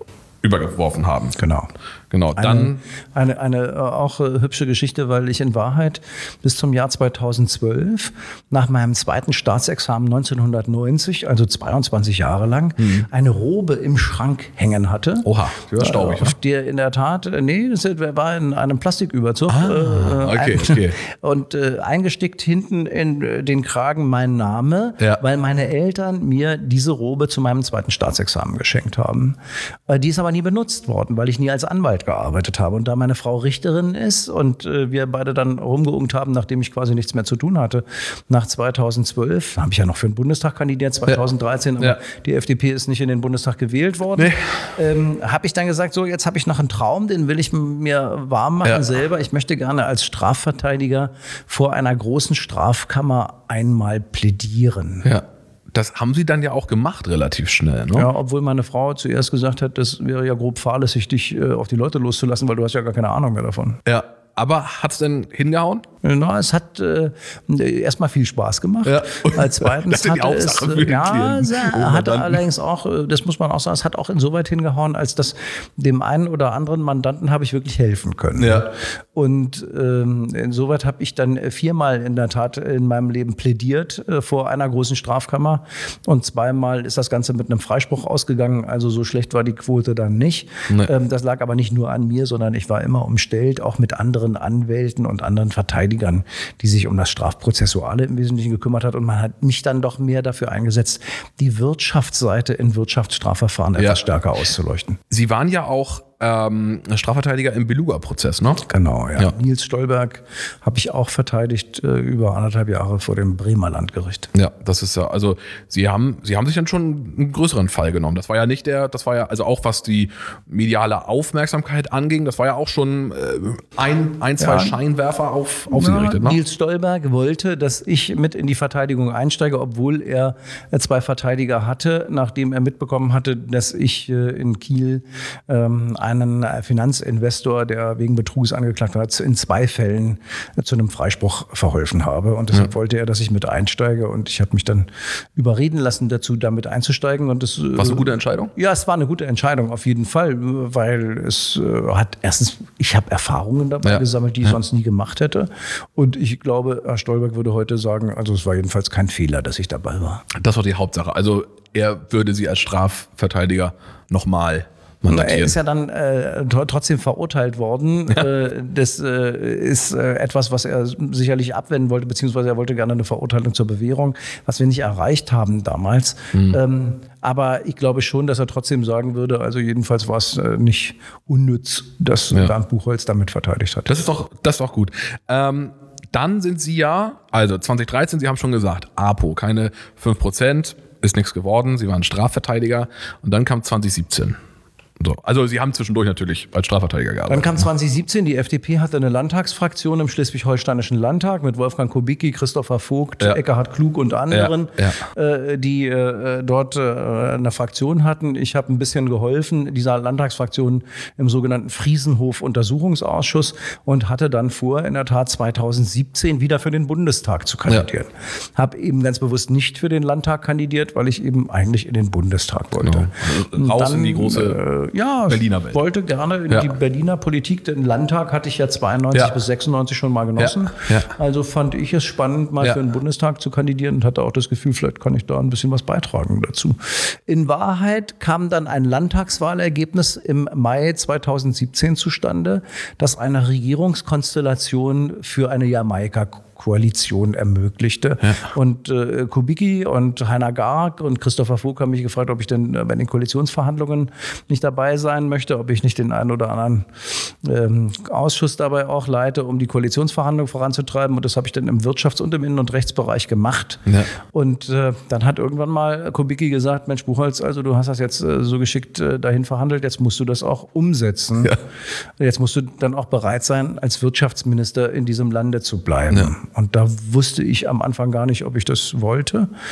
übergeworfen haben. Genau. Genau, dann eine, eine, eine auch äh, hübsche Geschichte, weil ich in Wahrheit bis zum Jahr zweitausendzwölf nach meinem zweiten Staatsexamen neunzehnhundertneunzig, also zweiundzwanzig Jahre lang, mhm. eine Robe im Schrank hängen hatte. Oha, die war staubig. Äh, auf der in der Tat, äh, nee, das war in einem Plastiküberzug. Ah, äh, okay, ein, okay. Und äh, eingestickt hinten in den Kragen mein Name, ja. weil meine Eltern mir diese Robe zu meinem zweiten Staatsexamen geschenkt haben. Äh, die ist aber nie benutzt worden, weil ich nie als Anwalt gearbeitet habe. Und da meine Frau Richterin ist und äh, wir beide dann rumgeungt haben, nachdem ich quasi nichts mehr zu tun hatte, nach zweitausendzwölf, habe ich ja noch für den Bundestag kandidiert, zweitausenddreizehn, ja. aber ja. die F D P ist nicht in den Bundestag gewählt worden, nee. ähm, habe ich dann gesagt, so jetzt habe ich noch einen Traum, den will ich mir warm machen ja. selber. Ich möchte gerne als Strafverteidiger vor einer großen Strafkammer einmal plädieren. Ja. Das haben Sie dann ja auch gemacht, relativ schnell, ne? Ja, obwohl meine Frau zuerst gesagt hat, das wäre ja grob fahrlässig, dich äh, auf die Leute loszulassen, weil du hast ja gar keine Ahnung mehr davon. Ja, aber hat es denn hingehauen? Na, es hat äh, erstmal viel Spaß gemacht. Ja. Als zweitens das hatte es, äh, ja, es hatte allerdings auch, das muss man auch sagen, es hat auch insoweit hingehauen, als dass dem einen oder anderen Mandanten habe ich wirklich helfen können. Ja. Und ähm, insoweit habe ich dann viermal in der Tat in meinem Leben plädiert äh, vor einer großen Strafkammer und zweimal ist das Ganze mit einem Freispruch ausgegangen. Also so schlecht war die Quote dann nicht. Nee. Ähm, das lag aber nicht nur an mir, sondern ich war immer umstellt, auch mit anderen Anwälten und anderen Verteidigern, die sich um das Strafprozessuale im Wesentlichen gekümmert hat. Und man hat mich dann doch mehr dafür eingesetzt, die Wirtschaftsseite in Wirtschaftsstrafverfahren etwas ja. stärker auszuleuchten. Sie waren ja auch ähm, Strafverteidiger im Beluga-Prozess, ne? Genau, ja. ja. Nils Stolberg habe ich auch verteidigt äh, über anderthalb Jahre vor dem Bremer Landgericht. Ja, das ist ja, also Sie haben, Sie haben sich dann schon einen größeren Fall genommen. Das war ja nicht der, das war ja, also auch was die mediale Aufmerksamkeit anging, das war ja auch schon äh, ein, ein, zwei ja. Scheinwerfer auf, auf ja, Sie gerichtet, ne? Nils Stolberg wollte, dass ich mit in die Verteidigung einsteige, obwohl er zwei Verteidiger hatte, nachdem er mitbekommen hatte, dass ich äh, in Kiel ähm, einen Finanzinvestor, der wegen Betrugs angeklagt war, in zwei Fällen zu einem Freispruch verholfen habe. Und deshalb ja. wollte er, dass ich mit einsteige. Und ich habe mich dann überreden lassen, dazu damit einzusteigen. Und das war es eine gute Entscheidung? Ja, es war eine gute Entscheidung auf jeden Fall, weil es hat erstens, ich habe Erfahrungen dabei ja. gesammelt, die ich ja. sonst nie gemacht hätte. Und ich glaube, Herr Stolberg würde heute sagen, also es war jedenfalls kein Fehler, dass ich dabei war. Das war die Hauptsache. Also er würde Sie als Strafverteidiger nochmal mandatieren. Er ist ja dann äh, trotzdem verurteilt worden. Ja. Äh, das äh, ist äh, etwas, was er sicherlich abwenden wollte, beziehungsweise er wollte gerne eine Verurteilung zur Bewährung, was wir nicht erreicht haben damals. Mhm. Ähm, aber ich glaube schon, dass er trotzdem sagen würde, also jedenfalls war es äh, nicht unnütz, dass ja. Bernd Buchholz damit verteidigt hat. Das ist doch, das ist doch gut. Ähm, dann sind Sie ja, also zwanzig dreizehn, Sie haben schon gesagt, A P O, keine fünf Prozent, ist nichts geworden. Sie waren Strafverteidiger und dann kam zwanzig siebzehn. So. Also Sie haben zwischendurch natürlich als Strafverteidiger gearbeitet. Dann kam zwanzig siebzehn, die F D P hatte eine Landtagsfraktion im Schleswig-Holsteinischen Landtag mit Wolfgang Kubicki, Christopher Vogt, ja. Eckhard Klug und anderen, ja. Ja. Äh, die äh, dort äh, eine Fraktion hatten. Ich habe ein bisschen geholfen, dieser Landtagsfraktion im sogenannten Friesenhof-Untersuchungsausschuss und hatte dann vor, in der Tat zwanzig siebzehn wieder für den Bundestag zu kandidieren. Ja. Habe eben ganz bewusst nicht für den Landtag kandidiert, weil ich eben eigentlich in den Bundestag wollte. Genau. Raus dann, in die große äh, Ja, Berliner Welt. Ich wollte gerne in ja. die Berliner Politik, den Landtag hatte ich ja zweiundneunzig ja. bis sechsundneunzig schon mal genossen. Ja. Ja. Also fand ich es spannend, mal ja. für den Bundestag zu kandidieren und hatte auch das Gefühl, vielleicht kann ich da ein bisschen was beitragen dazu. In Wahrheit kam dann ein Landtagswahlergebnis im Mai zwanzig siebzehn zustande, das eine Regierungskonstellation für eine Jamaika Koalition ermöglichte. Ja. Und äh, Kubicki und Heiner Garg und Christopher Vogt haben mich gefragt, ob ich denn bei den Koalitionsverhandlungen nicht dabei sein möchte, ob ich nicht den einen oder anderen ähm, Ausschuss dabei auch leite, um die Koalitionsverhandlungen voranzutreiben. Und das habe ich dann im Wirtschafts- und im Innen- und Rechtsbereich gemacht. Ja. Und äh, dann hat irgendwann mal Kubicki gesagt, Mensch Buchholz, also du hast das jetzt äh, so geschickt äh, dahin verhandelt, jetzt musst du das auch umsetzen. Ja. Jetzt musst du dann auch bereit sein, als Wirtschaftsminister in diesem Lande zu bleiben. Ja. Und da wusste ich am Anfang gar nicht, ob ich das wollte.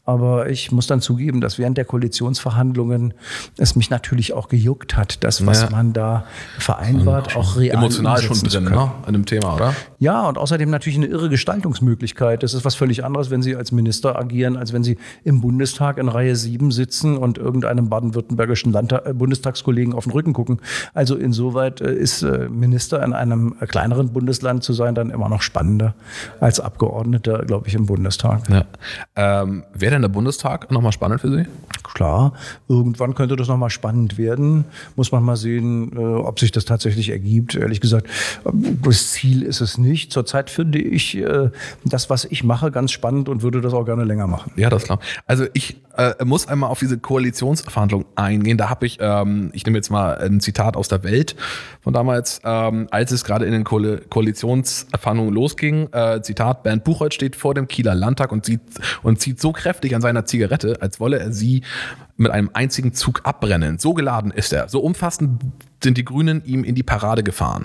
Aber ich muss dann zugeben, dass während der Koalitionsverhandlungen es mich natürlich auch gejuckt hat, das, was ja. man da vereinbart, auch real emotional schon drin, ne? An dem Thema, oder? Ja, und außerdem natürlich eine irre Gestaltungsmöglichkeit. Das ist was völlig anderes, wenn Sie als Minister agieren, als wenn Sie im Bundestag in Reihe sieben sitzen und irgendeinem baden-württembergischen Landtag, äh, Bundestagskollegen auf den Rücken gucken. Also insoweit äh, ist äh, Minister in einem äh, kleineren Bundesland zu sein dann immer noch spannender als Abgeordneter, glaube ich, im Bundestag. Ja. Ähm, Wäre denn der Bundestag nochmal spannend für Sie? Klar, irgendwann könnte das nochmal spannend werden. Muss man mal sehen, äh, ob sich das tatsächlich ergibt. Ehrlich gesagt, das Ziel ist es nicht. Zurzeit finde ich äh, das, was ich mache, ganz spannend und würde das auch gerne länger machen. Ja, das ist klar. Also ich äh, muss einmal auf diese Koalitionsverhandlung eingehen. Da habe ich, ähm, ich nehme jetzt mal ein Zitat aus der Welt von damals, ähm, als es gerade in den Ko- Koalitionsverhandlungen losging. Äh, Zitat, Bernd Buchholz steht vor dem Kieler Landtag und zieht, und zieht so kräftig an seiner Zigarette, als wolle er sie mit einem einzigen Zug abbrennen. So geladen ist er. So umfassend sind die Grünen ihm in die Parade gefahren.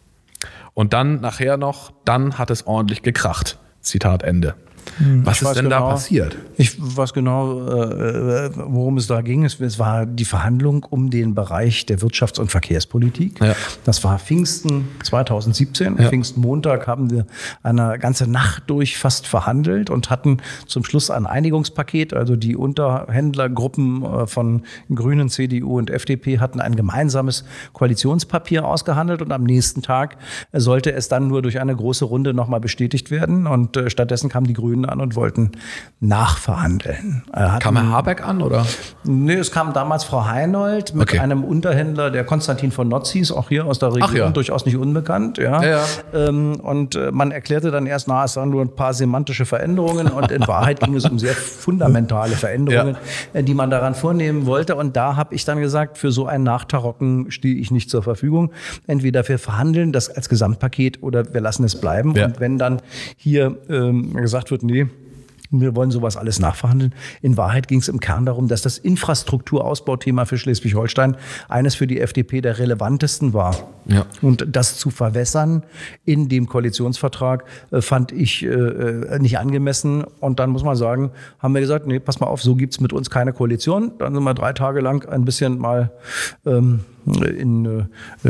Und dann nachher noch, dann hat es ordentlich gekracht. Zitat Ende. Hm, Was ist denn genau, da passiert? Ich weiß genau, äh, worum es da ging. Es, es war die Verhandlung um den Bereich der Wirtschafts- und Verkehrspolitik. Ja. Das war Pfingsten zwanzig siebzehn. Ja. Pfingstmontag haben wir eine ganze Nacht durch fast verhandelt und hatten zum Schluss ein Einigungspaket. Also die Unterhändlergruppen von Grünen, C D U und F D P hatten ein gemeinsames Koalitionspapier ausgehandelt und am nächsten Tag sollte es dann nur durch eine große Runde nochmal bestätigt werden. Und äh, stattdessen kamen die Grünen an und wollten nachverhandeln. Hatten, kam Herr Habeck an, oder? Nee, es kam damals Frau Heinold mit okay. einem Unterhändler, der Konstantin von Notz hieß, auch hier aus der Region, ja. durchaus nicht unbekannt. Ja. Ja, ja. Und man erklärte dann erst, na, es waren nur ein paar semantische Veränderungen und in Wahrheit ging es um sehr fundamentale Veränderungen, ja. die man daran vornehmen wollte. Und da habe ich dann gesagt, für so ein Nachtarocken stehe ich nicht zur Verfügung. Entweder wir verhandeln das als Gesamtpaket oder wir lassen es bleiben. Ja. Und wenn dann hier ähm, gesagt wird, nee, wir wollen sowas alles nachverhandeln. In Wahrheit ging es im Kern darum, dass das Infrastrukturausbauthema für Schleswig-Holstein eines für die F D P der relevantesten war. Ja. Und das zu verwässern in dem Koalitionsvertrag äh, fand ich äh, nicht angemessen. Und dann muss man sagen, haben wir gesagt, nee, pass mal auf, so gibt's mit uns keine Koalition. Dann sind wir drei Tage lang ein bisschen mal ähm, in,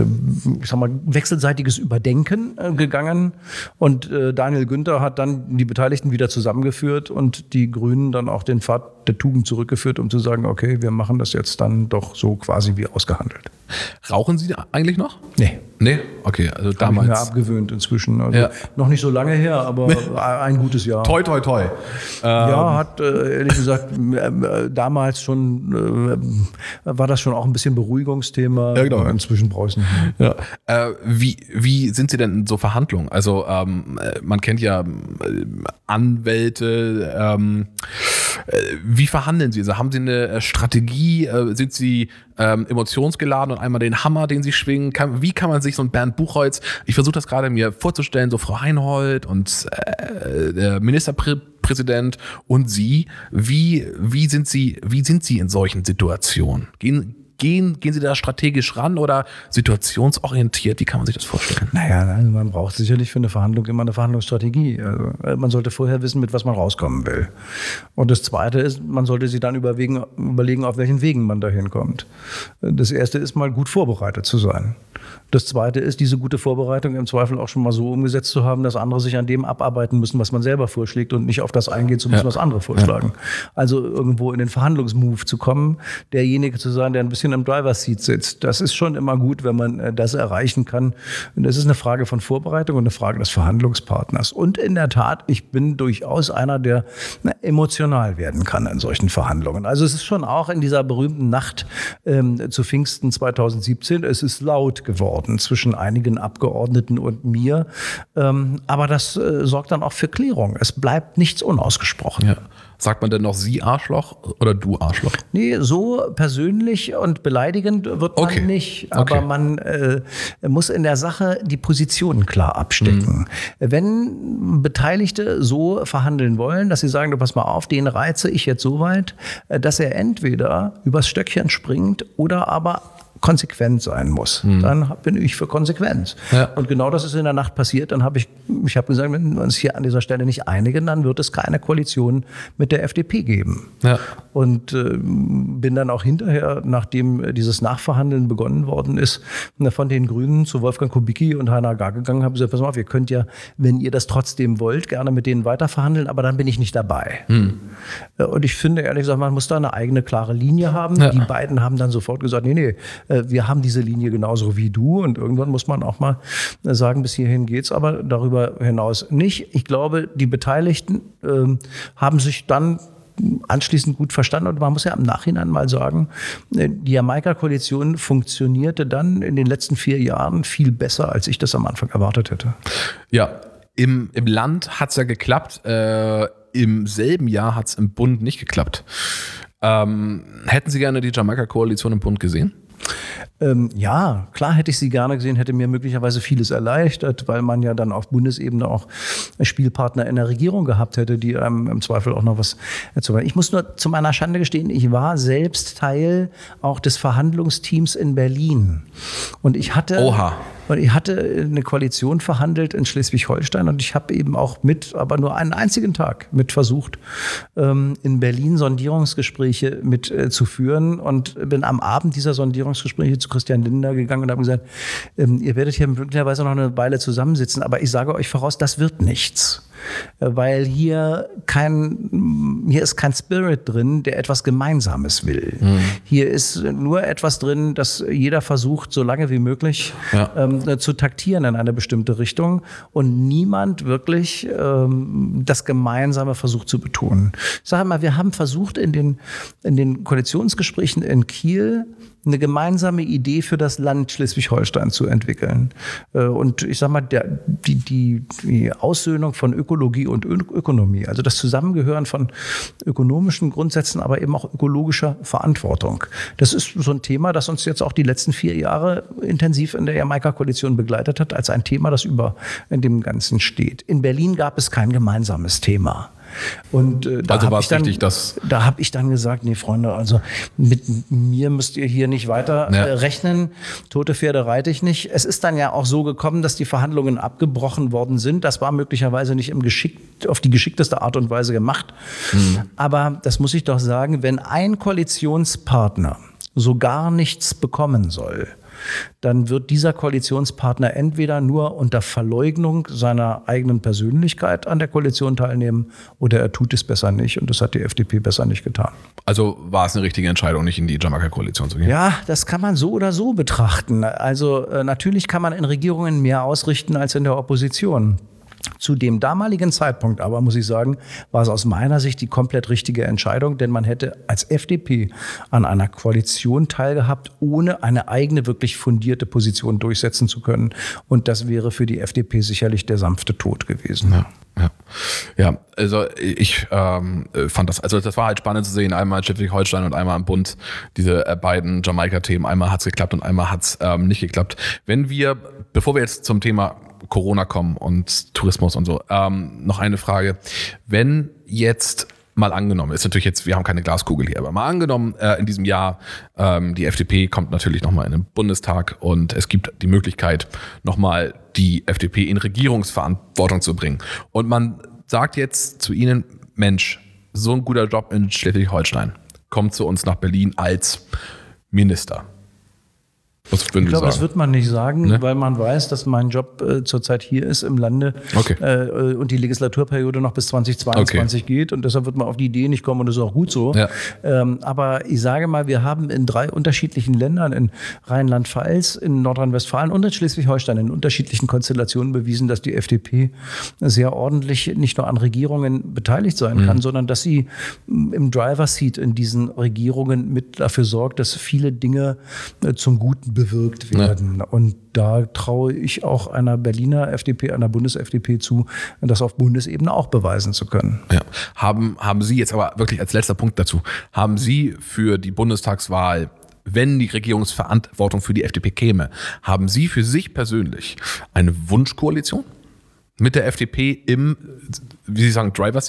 ich sag mal, wechselseitiges Überdenken gegangen. Und Daniel Günther hat dann die Beteiligten wieder zusammengeführt und die Grünen dann auch den Pfad der Tugend zurückgeführt, um zu sagen, okay, wir machen das jetzt dann doch so quasi wie ausgehandelt. Rauchen Sie eigentlich noch? Nee. Nee? Okay, also damals. Habe ich mir abgewöhnt inzwischen. Also ja. Noch nicht so lange her, aber ein gutes Jahr. Toi, toi, toi. Ja, hat äh, ehrlich gesagt äh, damals schon, äh, war das schon auch ein bisschen Beruhigungsthema. Ja, genau. Inzwischen brauche ich es nicht mehr. Ja. Äh, wie, wie sind Sie denn in so Verhandlungen? Also ähm, man kennt ja Anwälte. Ähm, wie verhandeln Sie? Also haben Sie eine Strategie? Äh, sind Sie ähm, emotionsgeladen und einmal den Hammer, den Sie schwingen? Kann, wie kann man sich so ein Bernd Buchholz, ich versuche das gerade mir vorzustellen, so Frau Heinold und äh, der Ministerpräsident und Sie, wie, wie, sind Sie, wie sind Sie in solchen Situationen? Gehen, Gehen, gehen Sie da strategisch ran oder situationsorientiert? Wie kann man sich das vorstellen? Naja, man braucht sicherlich für eine Verhandlung immer eine Verhandlungsstrategie. Also man sollte vorher wissen, mit was man rauskommen will. Und das Zweite ist, man sollte sich dann überlegen, überlegen, auf welchen Wegen man dahin kommt. Das Erste ist mal gut vorbereitet zu sein. Das Zweite ist, diese gute Vorbereitung im Zweifel auch schon mal so umgesetzt zu haben, dass andere sich an dem abarbeiten müssen, was man selber vorschlägt und nicht auf das eingehen zu müssen, ja. was andere vorschlagen. Ja. Also irgendwo in den Verhandlungsmove zu kommen, derjenige zu sein, der ein bisschen im Driver's Seat sitzt. Das ist schon immer gut, wenn man das erreichen kann. Und das ist eine Frage von Vorbereitung und eine Frage des Verhandlungspartners. Und in der Tat, ich bin durchaus einer, der na, emotional werden kann in solchen Verhandlungen. Also es ist schon auch in dieser berühmten Nacht ähm, zu Pfingsten zwanzig siebzehn, es ist laut geworden zwischen einigen Abgeordneten und mir. Ähm, aber das äh, sorgt dann auch für Klärung. Es bleibt nichts unausgesprochen. Ja. Sagt man denn noch Sie Arschloch oder du Arschloch? Nee, so persönlich und beleidigend wird man okay. nicht. Aber okay. man äh, muss in der Sache die Positionen klar abstecken. Mhm. Wenn Beteiligte so verhandeln wollen, dass sie sagen, du pass mal auf, den reize ich jetzt so weit, dass er entweder übers Stöckchen springt oder aber konsequent sein muss, hm. dann bin ich für Konsequenz. Ja. Und genau das ist in der Nacht passiert. Dann habe ich, ich habe gesagt, wenn wir uns hier an dieser Stelle nicht einigen, dann wird es keine Koalition mit der F D P geben. Ja. Und äh, bin dann auch hinterher, nachdem dieses Nachverhandeln begonnen worden ist, von den Grünen zu Wolfgang Kubicki und Heiner Gar gegangen, habe gesagt, pass mal auf, ihr könnt ja, wenn ihr das trotzdem wollt, gerne mit denen weiter verhandeln, aber dann bin ich nicht dabei. Hm. Und ich finde, ehrlich gesagt, man muss da eine eigene, klare Linie haben. Ja. Die beiden haben dann sofort gesagt, nee, nee, wir haben diese Linie genauso wie du und irgendwann muss man auch mal sagen, bis hierhin geht's, aber darüber hinaus nicht. Ich glaube, die Beteiligten äh, haben sich dann anschließend gut verstanden und man muss ja im Nachhinein mal sagen, die Jamaika-Koalition funktionierte dann in den letzten vier Jahren viel besser, als ich das am Anfang erwartet hätte. Ja, im, im Land hat's ja geklappt, äh, im selben Jahr hat's im Bund nicht geklappt. Ähm, hätten Sie gerne die Jamaika-Koalition im Bund gesehen? Ähm, ja, klar hätte ich sie gerne gesehen, hätte mir möglicherweise vieles erleichtert, weil man ja dann auf Bundesebene auch Spielpartner in der Regierung gehabt hätte, die einem im Zweifel auch noch was zu sagen. Ich muss nur zu meiner Schande gestehen, ich war selbst Teil auch des Verhandlungsteams in Berlin. Und ich hatte, Oha. Und ich hatte eine Koalition verhandelt in Schleswig-Holstein und ich habe eben auch mit, aber nur einen einzigen Tag mit versucht, in Berlin Sondierungsgespräche mit zu führen und bin am Abend dieser Sondierungsgespräche zu Christian Lindner gegangen und habe gesagt, ihr werdet hier möglicherweise noch eine Weile zusammensitzen, aber ich sage euch voraus, das wird nichts. Weil hier kein, hier ist kein Spirit drin, der etwas Gemeinsames will. Mhm. Hier ist nur etwas drin, dass jeder versucht, so lange wie möglich ja. ähm, zu taktieren in eine bestimmte Richtung und niemand wirklich ähm, das Gemeinsame versucht zu betonen. Ich sage mal, wir haben versucht in den, in den Koalitionsgesprächen in Kiel eine gemeinsame Idee für das Land Schleswig-Holstein zu entwickeln. Und ich sage mal, der, die, die, die Aussöhnung von Ökologie und Ökonomie, also das Zusammengehören von ökonomischen Grundsätzen, aber eben auch ökologischer Verantwortung. Das ist so ein Thema, das uns jetzt auch die letzten vier Jahre intensiv in der Jamaika-Koalition begleitet hat, als ein Thema, das über dem Ganzen steht. In Berlin gab es kein gemeinsames Thema. Und äh, da also habe war ich, es wichtig, dass da hab ich dann gesagt, nee Freunde, also mit mir müsst ihr hier nicht weiter ja. äh, rechnen. Tote Pferde reite ich nicht. Es ist dann ja auch so gekommen, dass die Verhandlungen abgebrochen worden sind. Das war möglicherweise nicht im Geschick, auf die geschickteste Art und Weise gemacht. Mhm. Aber das muss ich doch sagen, wenn ein Koalitionspartner so gar nichts bekommen soll, dann wird dieser Koalitionspartner entweder nur unter Verleugnung seiner eigenen Persönlichkeit an der Koalition teilnehmen oder er tut es besser nicht. Und das hat die F D P besser nicht getan. Also war es eine richtige Entscheidung, nicht in die Jamaika-Koalition zu gehen? Ja, das kann man so oder so betrachten. Also äh, natürlich kann man in Regierungen mehr ausrichten als in der Opposition. Zu dem damaligen Zeitpunkt aber, muss ich sagen, war es aus meiner Sicht die komplett richtige Entscheidung, denn man hätte als F D P an einer Koalition teilgehabt, ohne eine eigene, wirklich fundierte Position durchsetzen zu können. Und das wäre für die F D P sicherlich der sanfte Tod gewesen. Ja. Ja, ja, also ich ähm, fand das, also das war halt spannend zu sehen, einmal Schleswig-Holstein und einmal im Bund, diese äh, beiden Jamaika-Themen, einmal hat's geklappt und einmal hat's ähm, nicht geklappt. Wenn wir, bevor wir jetzt zum Thema Corona kommen und Tourismus und so, ähm, noch eine Frage, wenn jetzt mal angenommen, ist natürlich jetzt, wir haben keine Glaskugel hier, aber mal angenommen, äh, in diesem Jahr, ähm, die F D P kommt natürlich nochmal in den Bundestag und es gibt die Möglichkeit, nochmal die F D P in Regierungsverantwortung zu bringen. Und man sagt jetzt zu Ihnen, Mensch, so ein guter Job in Schleswig-Holstein, kommt zu uns nach Berlin als Minister. Was würden ich glaube, Sie sagen? Das wird man nicht sagen, ne? Weil man weiß, dass mein Job äh, zurzeit hier ist im Lande okay. äh, und die Legislaturperiode noch bis zweitausendzweiundzwanzig okay. geht und deshalb wird man auf die Idee nicht kommen und das ist auch gut so. Ja. Ähm, aber ich sage mal, wir haben in drei unterschiedlichen Ländern, in Rheinland-Pfalz, in Nordrhein-Westfalen und in Schleswig-Holstein in unterschiedlichen Konstellationen bewiesen, dass die F D P sehr ordentlich nicht nur an Regierungen beteiligt sein mhm. kann, sondern dass sie im Driver-Seat in diesen Regierungen mit dafür sorgt, dass viele Dinge äh, zum Guten bewirkt werden. Ja. Und da traue ich auch einer Berliner F D P, einer Bundes-F D P zu, das auf Bundesebene auch beweisen zu können. Ja. Haben, haben Sie jetzt aber wirklich als letzter Punkt dazu, haben Sie für die Bundestagswahl, wenn die Regierungsverantwortung für die F D P käme, haben Sie für sich persönlich eine Wunschkoalition mit der F D P im, wie Sie sagen, Driver-Seat?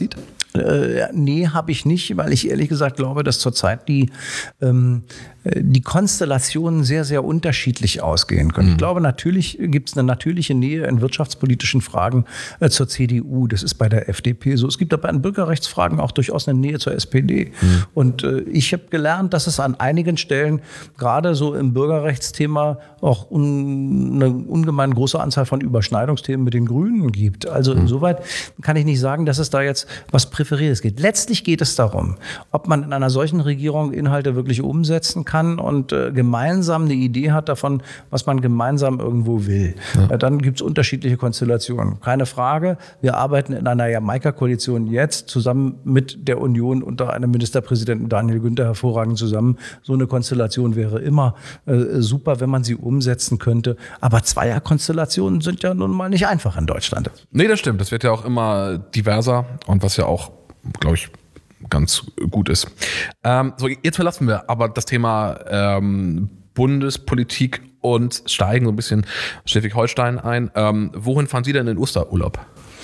Äh, nee, habe ich nicht, weil ich ehrlich gesagt glaube, dass zurzeit die, ähm, die Konstellationen sehr, sehr unterschiedlich ausgehen können. Mhm. Ich glaube, natürlich gibt es eine natürliche Nähe in wirtschaftspolitischen Fragen äh, zur C D U. Das ist bei der F D P so. Es gibt aber in Bürgerrechtsfragen auch durchaus eine Nähe zur S P D. Mhm. Und äh, ich habe gelernt, dass es an einigen Stellen, gerade so im Bürgerrechtsthema, auch un, eine ungemein große Anzahl von Überschneidungsthemen mit den Grünen gibt. Also mhm. insoweit kann ich nicht sagen, dass es da jetzt was Präferiertes geht. Letztlich geht es darum, ob man in einer solchen Regierung Inhalte wirklich umsetzen kann und äh, gemeinsam eine Idee hat davon, was man gemeinsam irgendwo will. Ja. Äh, dann gibt es unterschiedliche Konstellationen. Keine Frage, wir arbeiten in einer Jamaika-Koalition jetzt zusammen mit der Union unter einem Ministerpräsidenten Daniel Günther hervorragend zusammen. So eine Konstellation wäre immer äh, super, wenn man sie umsetzen könnte. Aber Zweierkonstellationen sind ja nun mal nicht einfach in Deutschland. Nee, das stimmt. Das wird ja auch immer diverser und was ja auch, glaube ich, ganz gut ist. Ähm, so, jetzt verlassen wir aber das Thema ähm, Bundespolitik und steigen so ein bisschen Schleswig-Holstein ein. Ähm, wohin fahren Sie denn in den Osterurlaub?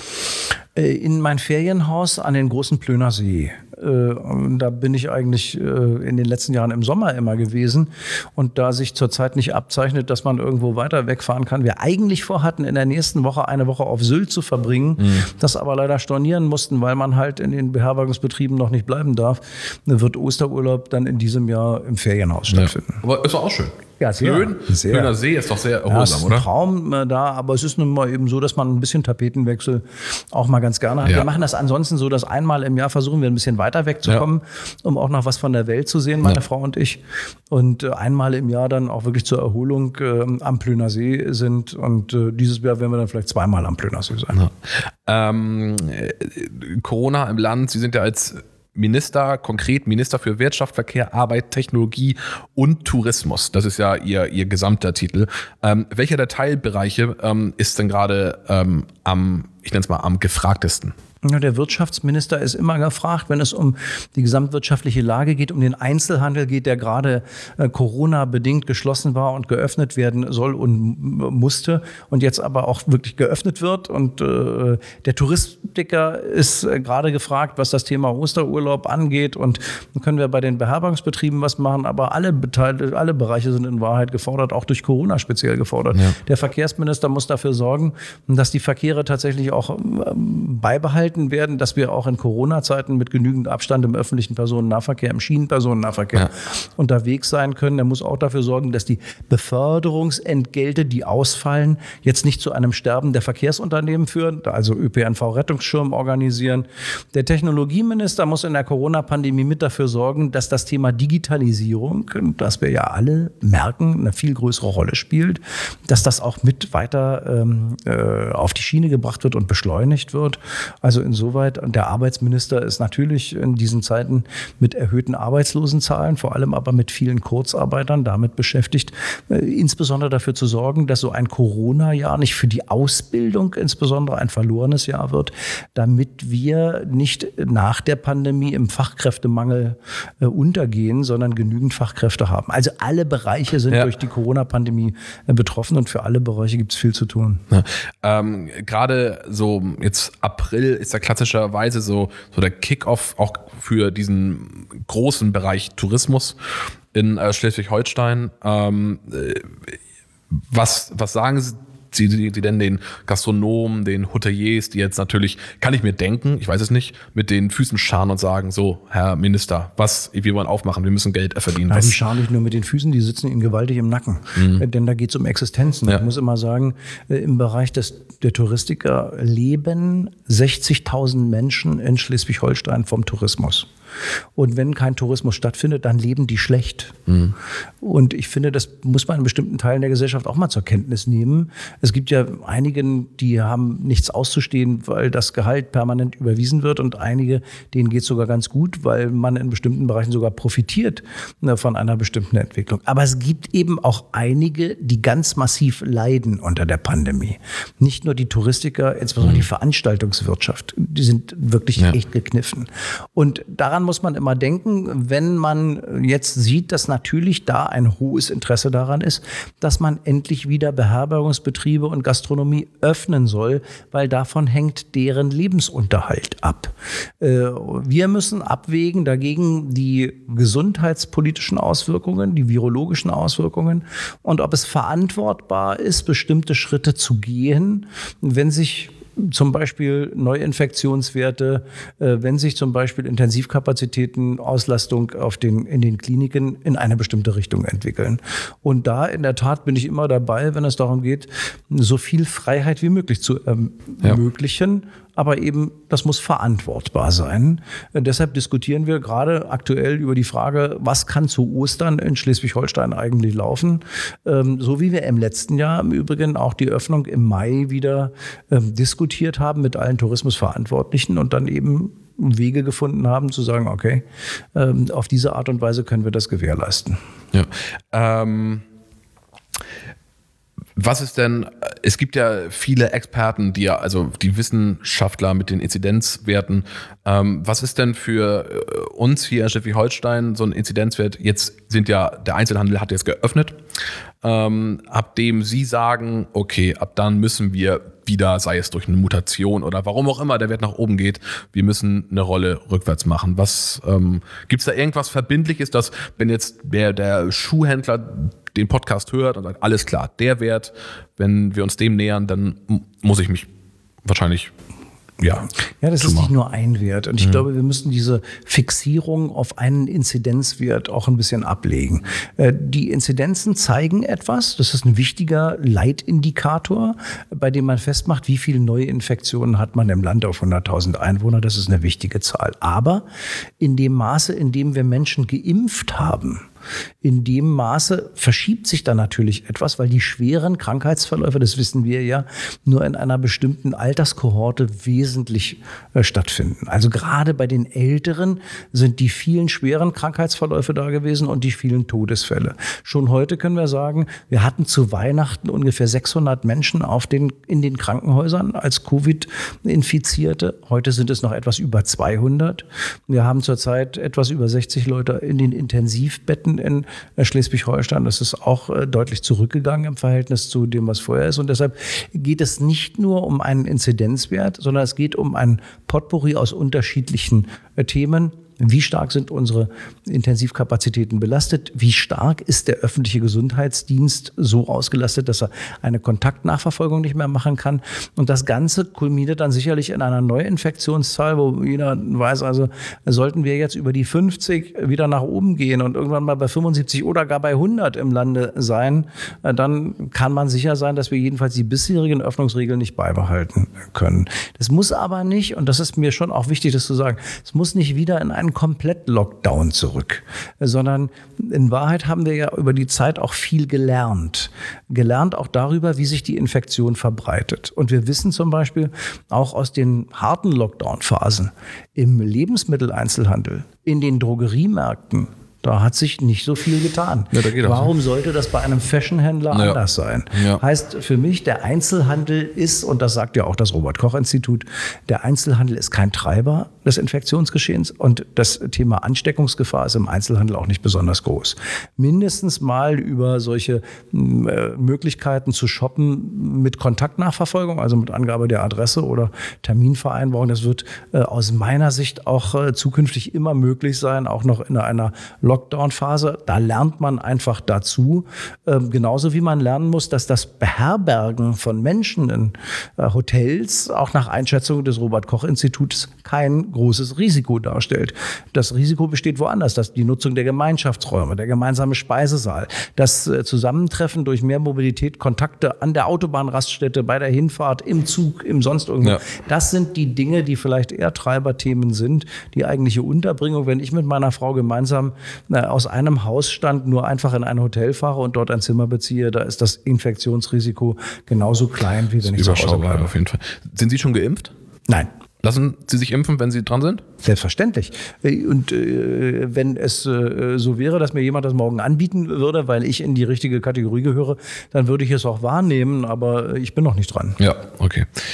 In mein Ferienhaus an den großen Plöner See. Da bin ich eigentlich in den letzten Jahren im Sommer immer gewesen. Und da sich zurzeit nicht abzeichnet, dass man irgendwo weiter wegfahren kann, wir eigentlich vorhatten, in der nächsten Woche eine Woche auf Sylt zu verbringen, mhm. das aber leider stornieren mussten, weil man halt in den Beherbergungsbetrieben noch nicht bleiben darf, wird Osterurlaub dann in diesem Jahr im Ferienhaus stattfinden. Ja. Aber es war auch schön. Ja, sehr. Schön. Sehr. Plöner See ist doch sehr erholsam, ja, ist ein oder? Traum äh, da, aber es ist nun mal eben so, dass man ein bisschen Tapetenwechsel auch mal ganz gerne hat. Ja. Wir machen das ansonsten so, dass einmal im Jahr versuchen wir ein bisschen weiter wegzukommen, ja. um auch noch was von der Welt zu sehen, meine ja. Frau und ich. Und äh, einmal im Jahr dann auch wirklich zur Erholung äh, am Plöner See sind. Und äh, dieses Jahr werden wir dann vielleicht zweimal am Plöner See sein. Ja. Ähm, Corona im Land, Sie sind ja als Minister, konkret Minister für Wirtschaft, Verkehr, Arbeit, Technologie und Tourismus. Das ist ja Ihr, Ihr gesamter Titel. Ähm, welcher der Teilbereiche ähm, ist denn gerade ähm, am, ich nenne es mal, am gefragtesten? Ja, der Wirtschaftsminister ist immer gefragt, wenn es um die gesamtwirtschaftliche Lage geht, um den Einzelhandel geht, der gerade äh, Corona-bedingt geschlossen war und geöffnet werden soll und musste und jetzt aber auch wirklich geöffnet wird. Und äh, der Touristiker ist äh, gerade gefragt, was das Thema Osterurlaub angeht. Und dann können wir bei den Beherbergungsbetrieben was machen, aber alle Beteiligten, alle Bereiche sind in Wahrheit gefordert, auch durch Corona speziell gefordert. Ja. Der Verkehrsminister muss dafür sorgen, dass die Verkehre tatsächlich auch äh, beibehalten werden, dass wir auch in Corona-Zeiten mit genügend Abstand im öffentlichen Personennahverkehr, im Schienenpersonennahverkehr ja. unterwegs sein können. Er muss auch dafür sorgen, dass die Beförderungsentgelte, die ausfallen, jetzt nicht zu einem Sterben der Verkehrsunternehmen führen, also Ö P N V-Rettungsschirm organisieren. Der Technologieminister muss in der Corona-Pandemie mit dafür sorgen, dass das Thema Digitalisierung, das wir ja alle merken, eine viel größere Rolle spielt, dass das auch mit weiter ähm, äh, auf die Schiene gebracht wird und beschleunigt wird. Also insoweit, der Arbeitsminister ist natürlich in diesen Zeiten mit erhöhten Arbeitslosenzahlen, vor allem aber mit vielen Kurzarbeitern damit beschäftigt, äh, insbesondere dafür zu sorgen, dass so ein Corona-Jahr nicht für die Ausbildung insbesondere ein verlorenes Jahr wird, damit wir nicht nach der Pandemie im Fachkräftemangel äh, untergehen, sondern genügend Fachkräfte haben. Also alle Bereiche sind ja. durch die Corona-Pandemie äh, betroffen und für alle Bereiche gibt es viel zu tun. Ja. Ähm, gerade so jetzt April ist ja klassischerweise so, so der Kick-off auch für diesen großen Bereich Tourismus in äh, Schleswig-Holstein. Ähm, äh, was, was sagen Sie, Sie, Sie denn den Gastronomen, den Hoteliers, die jetzt natürlich, kann ich mir denken, ich weiß es nicht, mit den Füßen scharen und sagen, so, Herr Minister, was, wir wollen aufmachen, wir müssen Geld verdienen. Nein, die scharen nicht nur mit den Füßen, die sitzen ihnen gewaltig im Nacken. Mhm. Denn da geht es um Existenzen. Ja. Ich muss immer sagen, im Bereich des, der Touristiker leben sechzigtausend Menschen in Schleswig-Holstein vom Tourismus. Und wenn kein Tourismus stattfindet, dann leben die schlecht. Mhm. Und ich finde, das muss man in bestimmten Teilen der Gesellschaft auch mal zur Kenntnis nehmen. Es gibt ja einigen, die haben nichts auszustehen, weil das Gehalt permanent überwiesen wird und einige, denen geht es sogar ganz gut, weil man in bestimmten Bereichen sogar profitiert von einer bestimmten Entwicklung. Aber es gibt eben auch einige, die ganz massiv leiden unter der Pandemie. Nicht nur die Touristiker, insbesondere mhm. die Veranstaltungswirtschaft, die sind wirklich ja. echt gekniffen. Und daran daran muss man immer denken, wenn man jetzt sieht, dass natürlich da ein hohes Interesse daran ist, dass man endlich wieder Beherbergungsbetriebe und Gastronomie öffnen soll, weil davon hängt deren Lebensunterhalt ab. Wir müssen abwägen dagegen die gesundheitspolitischen Auswirkungen, die virologischen Auswirkungen und ob es verantwortbar ist, bestimmte Schritte zu gehen, wenn sich zum Beispiel Neuinfektionswerte, äh, wenn sich zum Beispiel Intensivkapazitäten, Auslastung auf den, in den Kliniken in eine bestimmte Richtung entwickeln. Und da in der Tat bin ich immer dabei, wenn es darum geht, so viel Freiheit wie möglich zu ermöglichen. Ja. Aber eben, das muss verantwortbar sein. Äh, deshalb diskutieren wir gerade aktuell über die Frage, was kann zu Ostern in Schleswig-Holstein eigentlich laufen? Ähm, so wie wir im letzten Jahr im Übrigen auch die Öffnung im Mai wieder ähm, diskutiert haben mit allen Tourismusverantwortlichen und dann eben Wege gefunden haben, zu sagen, okay, ähm, auf diese Art und Weise können wir das gewährleisten. Ja. Ähm Was ist denn, es gibt ja viele Experten, die ja, also die Wissenschaftler mit den Inzidenzwerten. Ähm, was ist denn für uns hier in Schleswig-Holstein so ein Inzidenzwert? Jetzt sind ja, der Einzelhandel hat jetzt geöffnet. Ähm, ab dem Sie sagen, okay, ab dann müssen wir wieder, sei es durch eine Mutation oder warum auch immer der Wert nach oben geht, wir müssen eine Rolle rückwärts machen. Was ähm, gibt es da irgendwas Verbindliches, dass wenn jetzt der, der Schuhhändler den Podcast hört und sagt, alles klar, der Wert, wenn wir uns dem nähern, dann muss ich mich wahrscheinlich Ja, ja, das ist nicht nur ein Wert. Und ich mhm. glaube, wir müssen diese Fixierung auf einen Inzidenzwert auch ein bisschen ablegen. Die Inzidenzen zeigen etwas. Das ist ein wichtiger Leitindikator, bei dem man festmacht, wie viele Neuinfektionen hat man im Land auf hunderttausend Einwohner. Das ist eine wichtige Zahl. Aber in dem Maße, in dem wir Menschen geimpft haben, in dem Maße verschiebt sich da natürlich etwas, weil die schweren Krankheitsverläufe, das wissen wir ja, nur in einer bestimmten Alterskohorte wesentlich äh, stattfinden. Also gerade bei den Älteren sind die vielen schweren Krankheitsverläufe da gewesen und die vielen Todesfälle. Schon heute können wir sagen, wir hatten zu Weihnachten ungefähr sechshundert Menschen auf den, in den Krankenhäusern als Covid-Infizierte. Heute sind es noch etwas über zweihundert. Wir haben zurzeit etwas über sechzig Leute in den Intensivbetten in Schleswig-Holstein. Das ist auch deutlich zurückgegangen im Verhältnis zu dem, was vorher ist. Und deshalb geht es nicht nur um einen Inzidenzwert, sondern es geht um ein Potpourri aus unterschiedlichen Themen. Wie stark sind unsere Intensivkapazitäten belastet? Wie stark ist der öffentliche Gesundheitsdienst so ausgelastet, dass er eine Kontaktnachverfolgung nicht mehr machen kann? Und das Ganze kulminiert dann sicherlich in einer Neuinfektionszahl, wo jeder weiß, also sollten wir jetzt über die fünfzig wieder nach oben gehen und irgendwann mal bei fünfundsiebzig oder gar bei hundert im Lande sein, dann kann man sicher sein, dass wir jedenfalls die bisherigen Öffnungsregeln nicht beibehalten können. Das muss aber nicht, und das ist mir schon auch wichtig, das zu sagen, es muss nicht wieder in einen Komplett-Lockdown zurück, sondern in Wahrheit haben wir ja über die Zeit auch viel gelernt. Gelernt auch darüber, wie sich die Infektion verbreitet. Und wir wissen zum Beispiel auch aus den harten Lockdown-Phasen im Lebensmitteleinzelhandel, in den Drogeriemärkten, da hat sich nicht so viel getan. Ja, da geht Warum auch. sollte das bei einem Fashionhändler ja. anders sein? Ja. Heißt für mich, der Einzelhandel ist, und das sagt ja auch das Robert-Koch-Institut, der Einzelhandel ist kein Treiber des Infektionsgeschehens und das Thema Ansteckungsgefahr ist im Einzelhandel auch nicht besonders groß. Mindestens mal über solche äh, Möglichkeiten zu shoppen mit Kontaktnachverfolgung, also mit Angabe der Adresse oder Terminvereinbarung, das wird äh, aus meiner Sicht auch äh, zukünftig immer möglich sein, auch noch in einer Lockdown-Phase. Da lernt man einfach dazu. Ähm, genauso wie man lernen muss, dass das Beherbergen von Menschen in äh, Hotels auch nach Einschätzung des Robert-Koch-Instituts kein großes Risiko darstellt. Das Risiko besteht woanders. Das die Nutzung der Gemeinschaftsräume, der gemeinsame Speisesaal, das äh, Zusammentreffen durch mehr Mobilität, Kontakte an der Autobahnraststätte, bei der Hinfahrt, im Zug, im sonst irgendwo. Ja. Das sind die Dinge, die vielleicht eher Treiberthemen sind. Die eigentliche Unterbringung, wenn ich mit meiner Frau gemeinsam aus einem Hausstand nur einfach in ein Hotel fahre und dort ein Zimmer beziehe, da ist das Infektionsrisiko genauso klein, wie wenn ich zu Hause bleibe. Auf jeden Fall. Sind Sie schon geimpft? Nein. Lassen Sie sich impfen, wenn Sie dran sind? Selbstverständlich. Und äh, wenn es äh, so wäre, dass mir jemand das morgen anbieten würde, weil ich in die richtige Kategorie gehöre, dann würde ich es auch wahrnehmen, aber ich bin noch nicht dran. Ja, okay.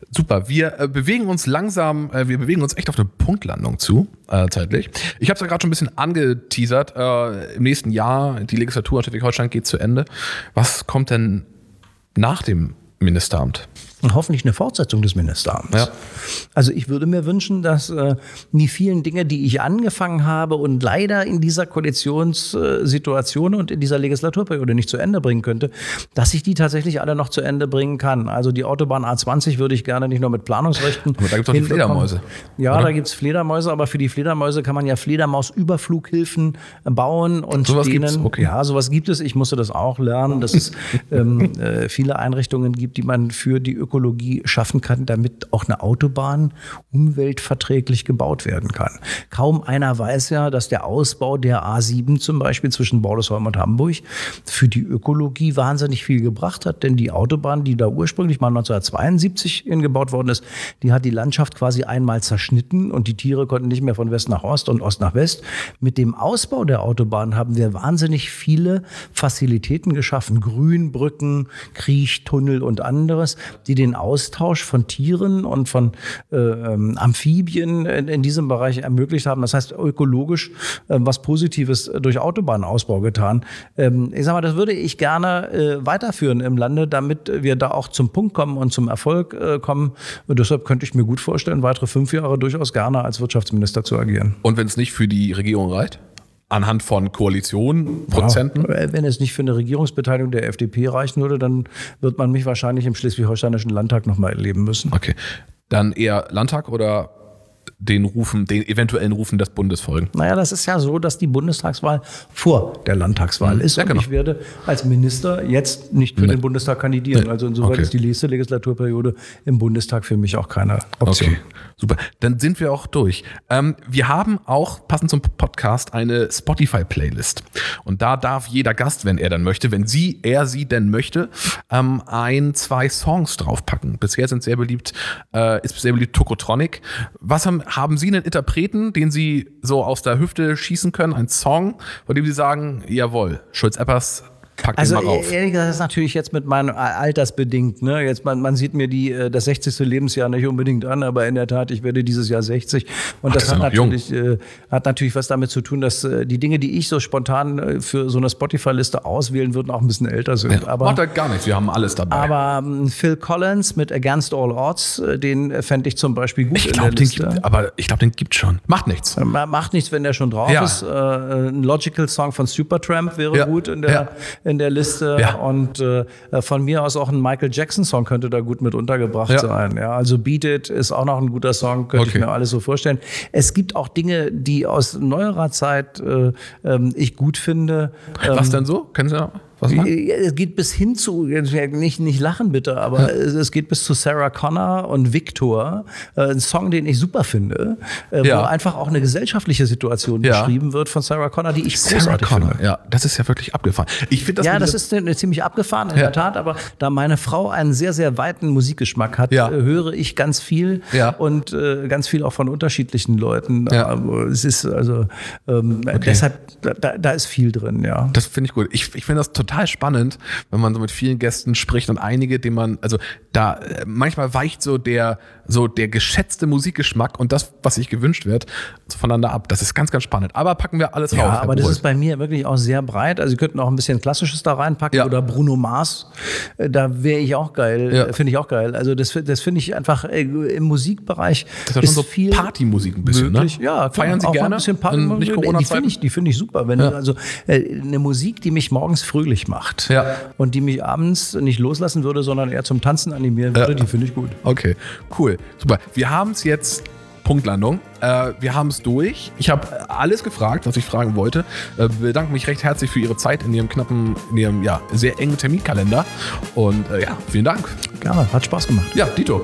Super, wir äh, bewegen uns langsam, äh, wir bewegen uns echt auf eine Punktlandung zu, äh, zeitlich. Ich habe es ja gerade schon ein bisschen angeteasert. Äh, im nächsten Jahr, die Legislatur in Schleswig-Holstein geht zu Ende. Was kommt denn nach dem Ministeramt? Und hoffentlich eine Fortsetzung des Ministeramts. Ja. Also ich würde mir wünschen, dass äh, die vielen Dinge, die ich angefangen habe und leider in dieser Koalitionssituation und in dieser Legislaturperiode nicht zu Ende bringen könnte, dass ich die tatsächlich alle noch zu Ende bringen kann. Also die Autobahn A zwanzig würde ich gerne nicht nur mit Planungsrechten. Aber da gibt es doch die Fledermäuse. Ja, oder? Da gibt es Fledermäuse, aber für die Fledermäuse kann man ja Fledermausüberflughilfen bauen und sowas denen, gibt's? Okay. Ja, sowas gibt es. Ich musste das auch lernen, dass es ähm, äh, viele Einrichtungen gibt, die man für die Ökologie schaffen kann, damit auch eine Autobahn umweltverträglich gebaut werden kann. Kaum einer weiß ja, dass der Ausbau der A sieben zum Beispiel zwischen Bordesholm und Hamburg für die Ökologie wahnsinnig viel gebracht hat, denn die Autobahn, die da ursprünglich mal neunzehnhundertzweiundsiebzig gebaut worden ist, die hat die Landschaft quasi einmal zerschnitten und die Tiere konnten nicht mehr von West nach Ost und Ost nach West. Mit dem Ausbau der Autobahn haben wir wahnsinnig viele Fazilitäten geschaffen, Grünbrücken, Kriechtunnel und anderes, die den Austausch von Tieren und von äh, Amphibien in, in diesem Bereich ermöglicht haben. Das heißt, ökologisch äh, was Positives durch Autobahnausbau getan. Ähm, ich sag mal, das würde ich gerne äh, weiterführen im Lande, damit wir da auch zum Punkt kommen und zum Erfolg äh, kommen. Und deshalb könnte ich mir gut vorstellen, weitere fünf Jahre durchaus gerne als Wirtschaftsminister zu agieren. Und wenn es nicht für die Regierung reicht? Anhand von Koalitionen, Prozenten? Ja, wenn es nicht für eine Regierungsbeteiligung der F D P reichen würde, dann wird man mich wahrscheinlich im Schleswig-Holsteinischen Landtag nochmal erleben müssen. Okay. Dann eher Landtag oder den Rufen, den eventuellen Rufen des Bundes folgen? Naja, das ist ja so, dass die Bundestagswahl vor der Landtagswahl mhm. ist. Ja, und genau. ich werde als Minister jetzt nicht für Nee. den Bundestag kandidieren. Nee. Also insoweit Okay. ist die nächste Legislaturperiode im Bundestag für mich auch keine Option. Okay, super. Dann sind wir auch durch. Ähm, wir haben auch, passend zum Podcast, eine Spotify-Playlist. Und da darf jeder Gast, wenn er dann möchte, wenn sie, er, sie denn möchte, ähm, ein, zwei Songs draufpacken. Bisher sind sehr beliebt, äh, ist sehr beliebt Tokotronic. Was haben, haben Sie einen Interpreten, den Sie so aus der Hüfte schießen können? Ein Song, bei dem Sie sagen, jawohl, Schulz-Eppers, pack den Also mal rauf. ehrlich gesagt, das ist natürlich jetzt mit meinem altersbedingt. Ne? Jetzt man, man sieht mir die das sechzigste Lebensjahr nicht unbedingt an, aber in der Tat, ich werde dieses Jahr sechzig und Ach, das, das ist hat ja noch natürlich äh, hat natürlich was damit zu tun, dass äh, die Dinge, die ich so spontan äh, für so eine Spotify-Liste auswählen würden, auch ein bisschen älter sind. Ja, aber macht halt gar nichts, wir haben alles dabei. aber ähm, Phil Collins mit Against All Odds, äh, den äh, fände ich zum Beispiel gut ich in glaube, der den Liste. gibt, aber ich glaube, den gibt schon. Macht nichts. Ma- Macht nichts, wenn der schon drauf Ja. ist. Äh, ein Logical Song von Supertramp wäre Ja. gut in der, Ja. in der Liste. Ja. Und äh, von mir aus auch ein Michael Jackson Song könnte da gut mit untergebracht Ja. sein. Ja, also Beat It ist auch noch ein guter Song, könnte Okay. ich mir alles so vorstellen. Es gibt auch Dinge, die aus neuerer Zeit äh, ähm, ich gut finde. Was Ähm, denn so? Können Sie noch was sagen? Es geht bis hin zu, nicht, nicht lachen bitte, aber es, es geht bis zu Sarah Connor und Victor, äh, ein Song, den ich super finde, äh, Ja. wo einfach auch eine gesellschaftliche Situation Ja. beschrieben wird von Sarah Connor, die ich Sarah großartig Connor, finde. ja, das ist ja wirklich abgefahren. Ich finde das Ja, mit das dieser- ist eine, ziemlich abgefahren in Ja. der Tat, aber da meine Frau einen sehr, sehr weiten Musikgeschmack hat, Ja. äh, höre ich ganz viel Ja. und äh, ganz viel auch von unterschiedlichen Leuten. Ja. Aber es ist also, ähm, deshalb, da, da ist viel drin, ja. Das finde ich gut. Ich, ich finde das total spannend, wenn man so mit vielen Gästen spricht und einige, denen man, also da äh, manchmal weicht so der so der geschätzte Musikgeschmack und das, was sich gewünscht wird, voneinander ab. Das ist ganz, ganz spannend. Aber packen wir alles Ja, rauf. Herr aber das Bohl. ist bei mir wirklich auch sehr breit. Also Sie könnten auch ein bisschen Klassisches da reinpacken Ja. oder Bruno Mars. Äh, Da wäre ich auch geil. Ja. Äh, Finde ich auch geil. Also das, das finde ich einfach äh, im Musikbereich Das ist ja schon so viel Partymusik ein bisschen, möglich. ne? Ja, Feiern Sie auch mal gerne Ein bisschen Party in nicht die Corona-Zeiten? finde ich, die finde ich super. Wenn Ja. also äh, eine Musik, die mich morgens fröhlich macht Ja. und die mich abends nicht loslassen würde, sondern eher zum Tanzen animieren würde, Ja. die finde ich gut. Okay, cool. Super. Wir haben es jetzt. Punktlandung. Äh, wir haben es durch. Ich habe alles gefragt, was ich fragen wollte. Äh, bedanke mich recht herzlich für Ihre Zeit in Ihrem knappen, in Ihrem ja, sehr engen Terminkalender. Und äh, ja, vielen Dank. Gerne, hat Spaß gemacht. Ja, Dito.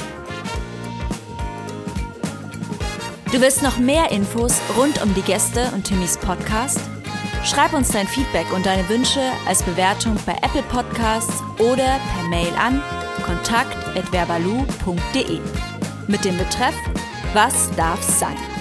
Du willst noch mehr Infos rund um die Gäste und Timmys Podcast? Schreib uns dein Feedback und deine Wünsche als Bewertung bei Apple Podcasts oder per Mail an kontakt at verbalu punkt de mit dem Betreff Was darf's sein?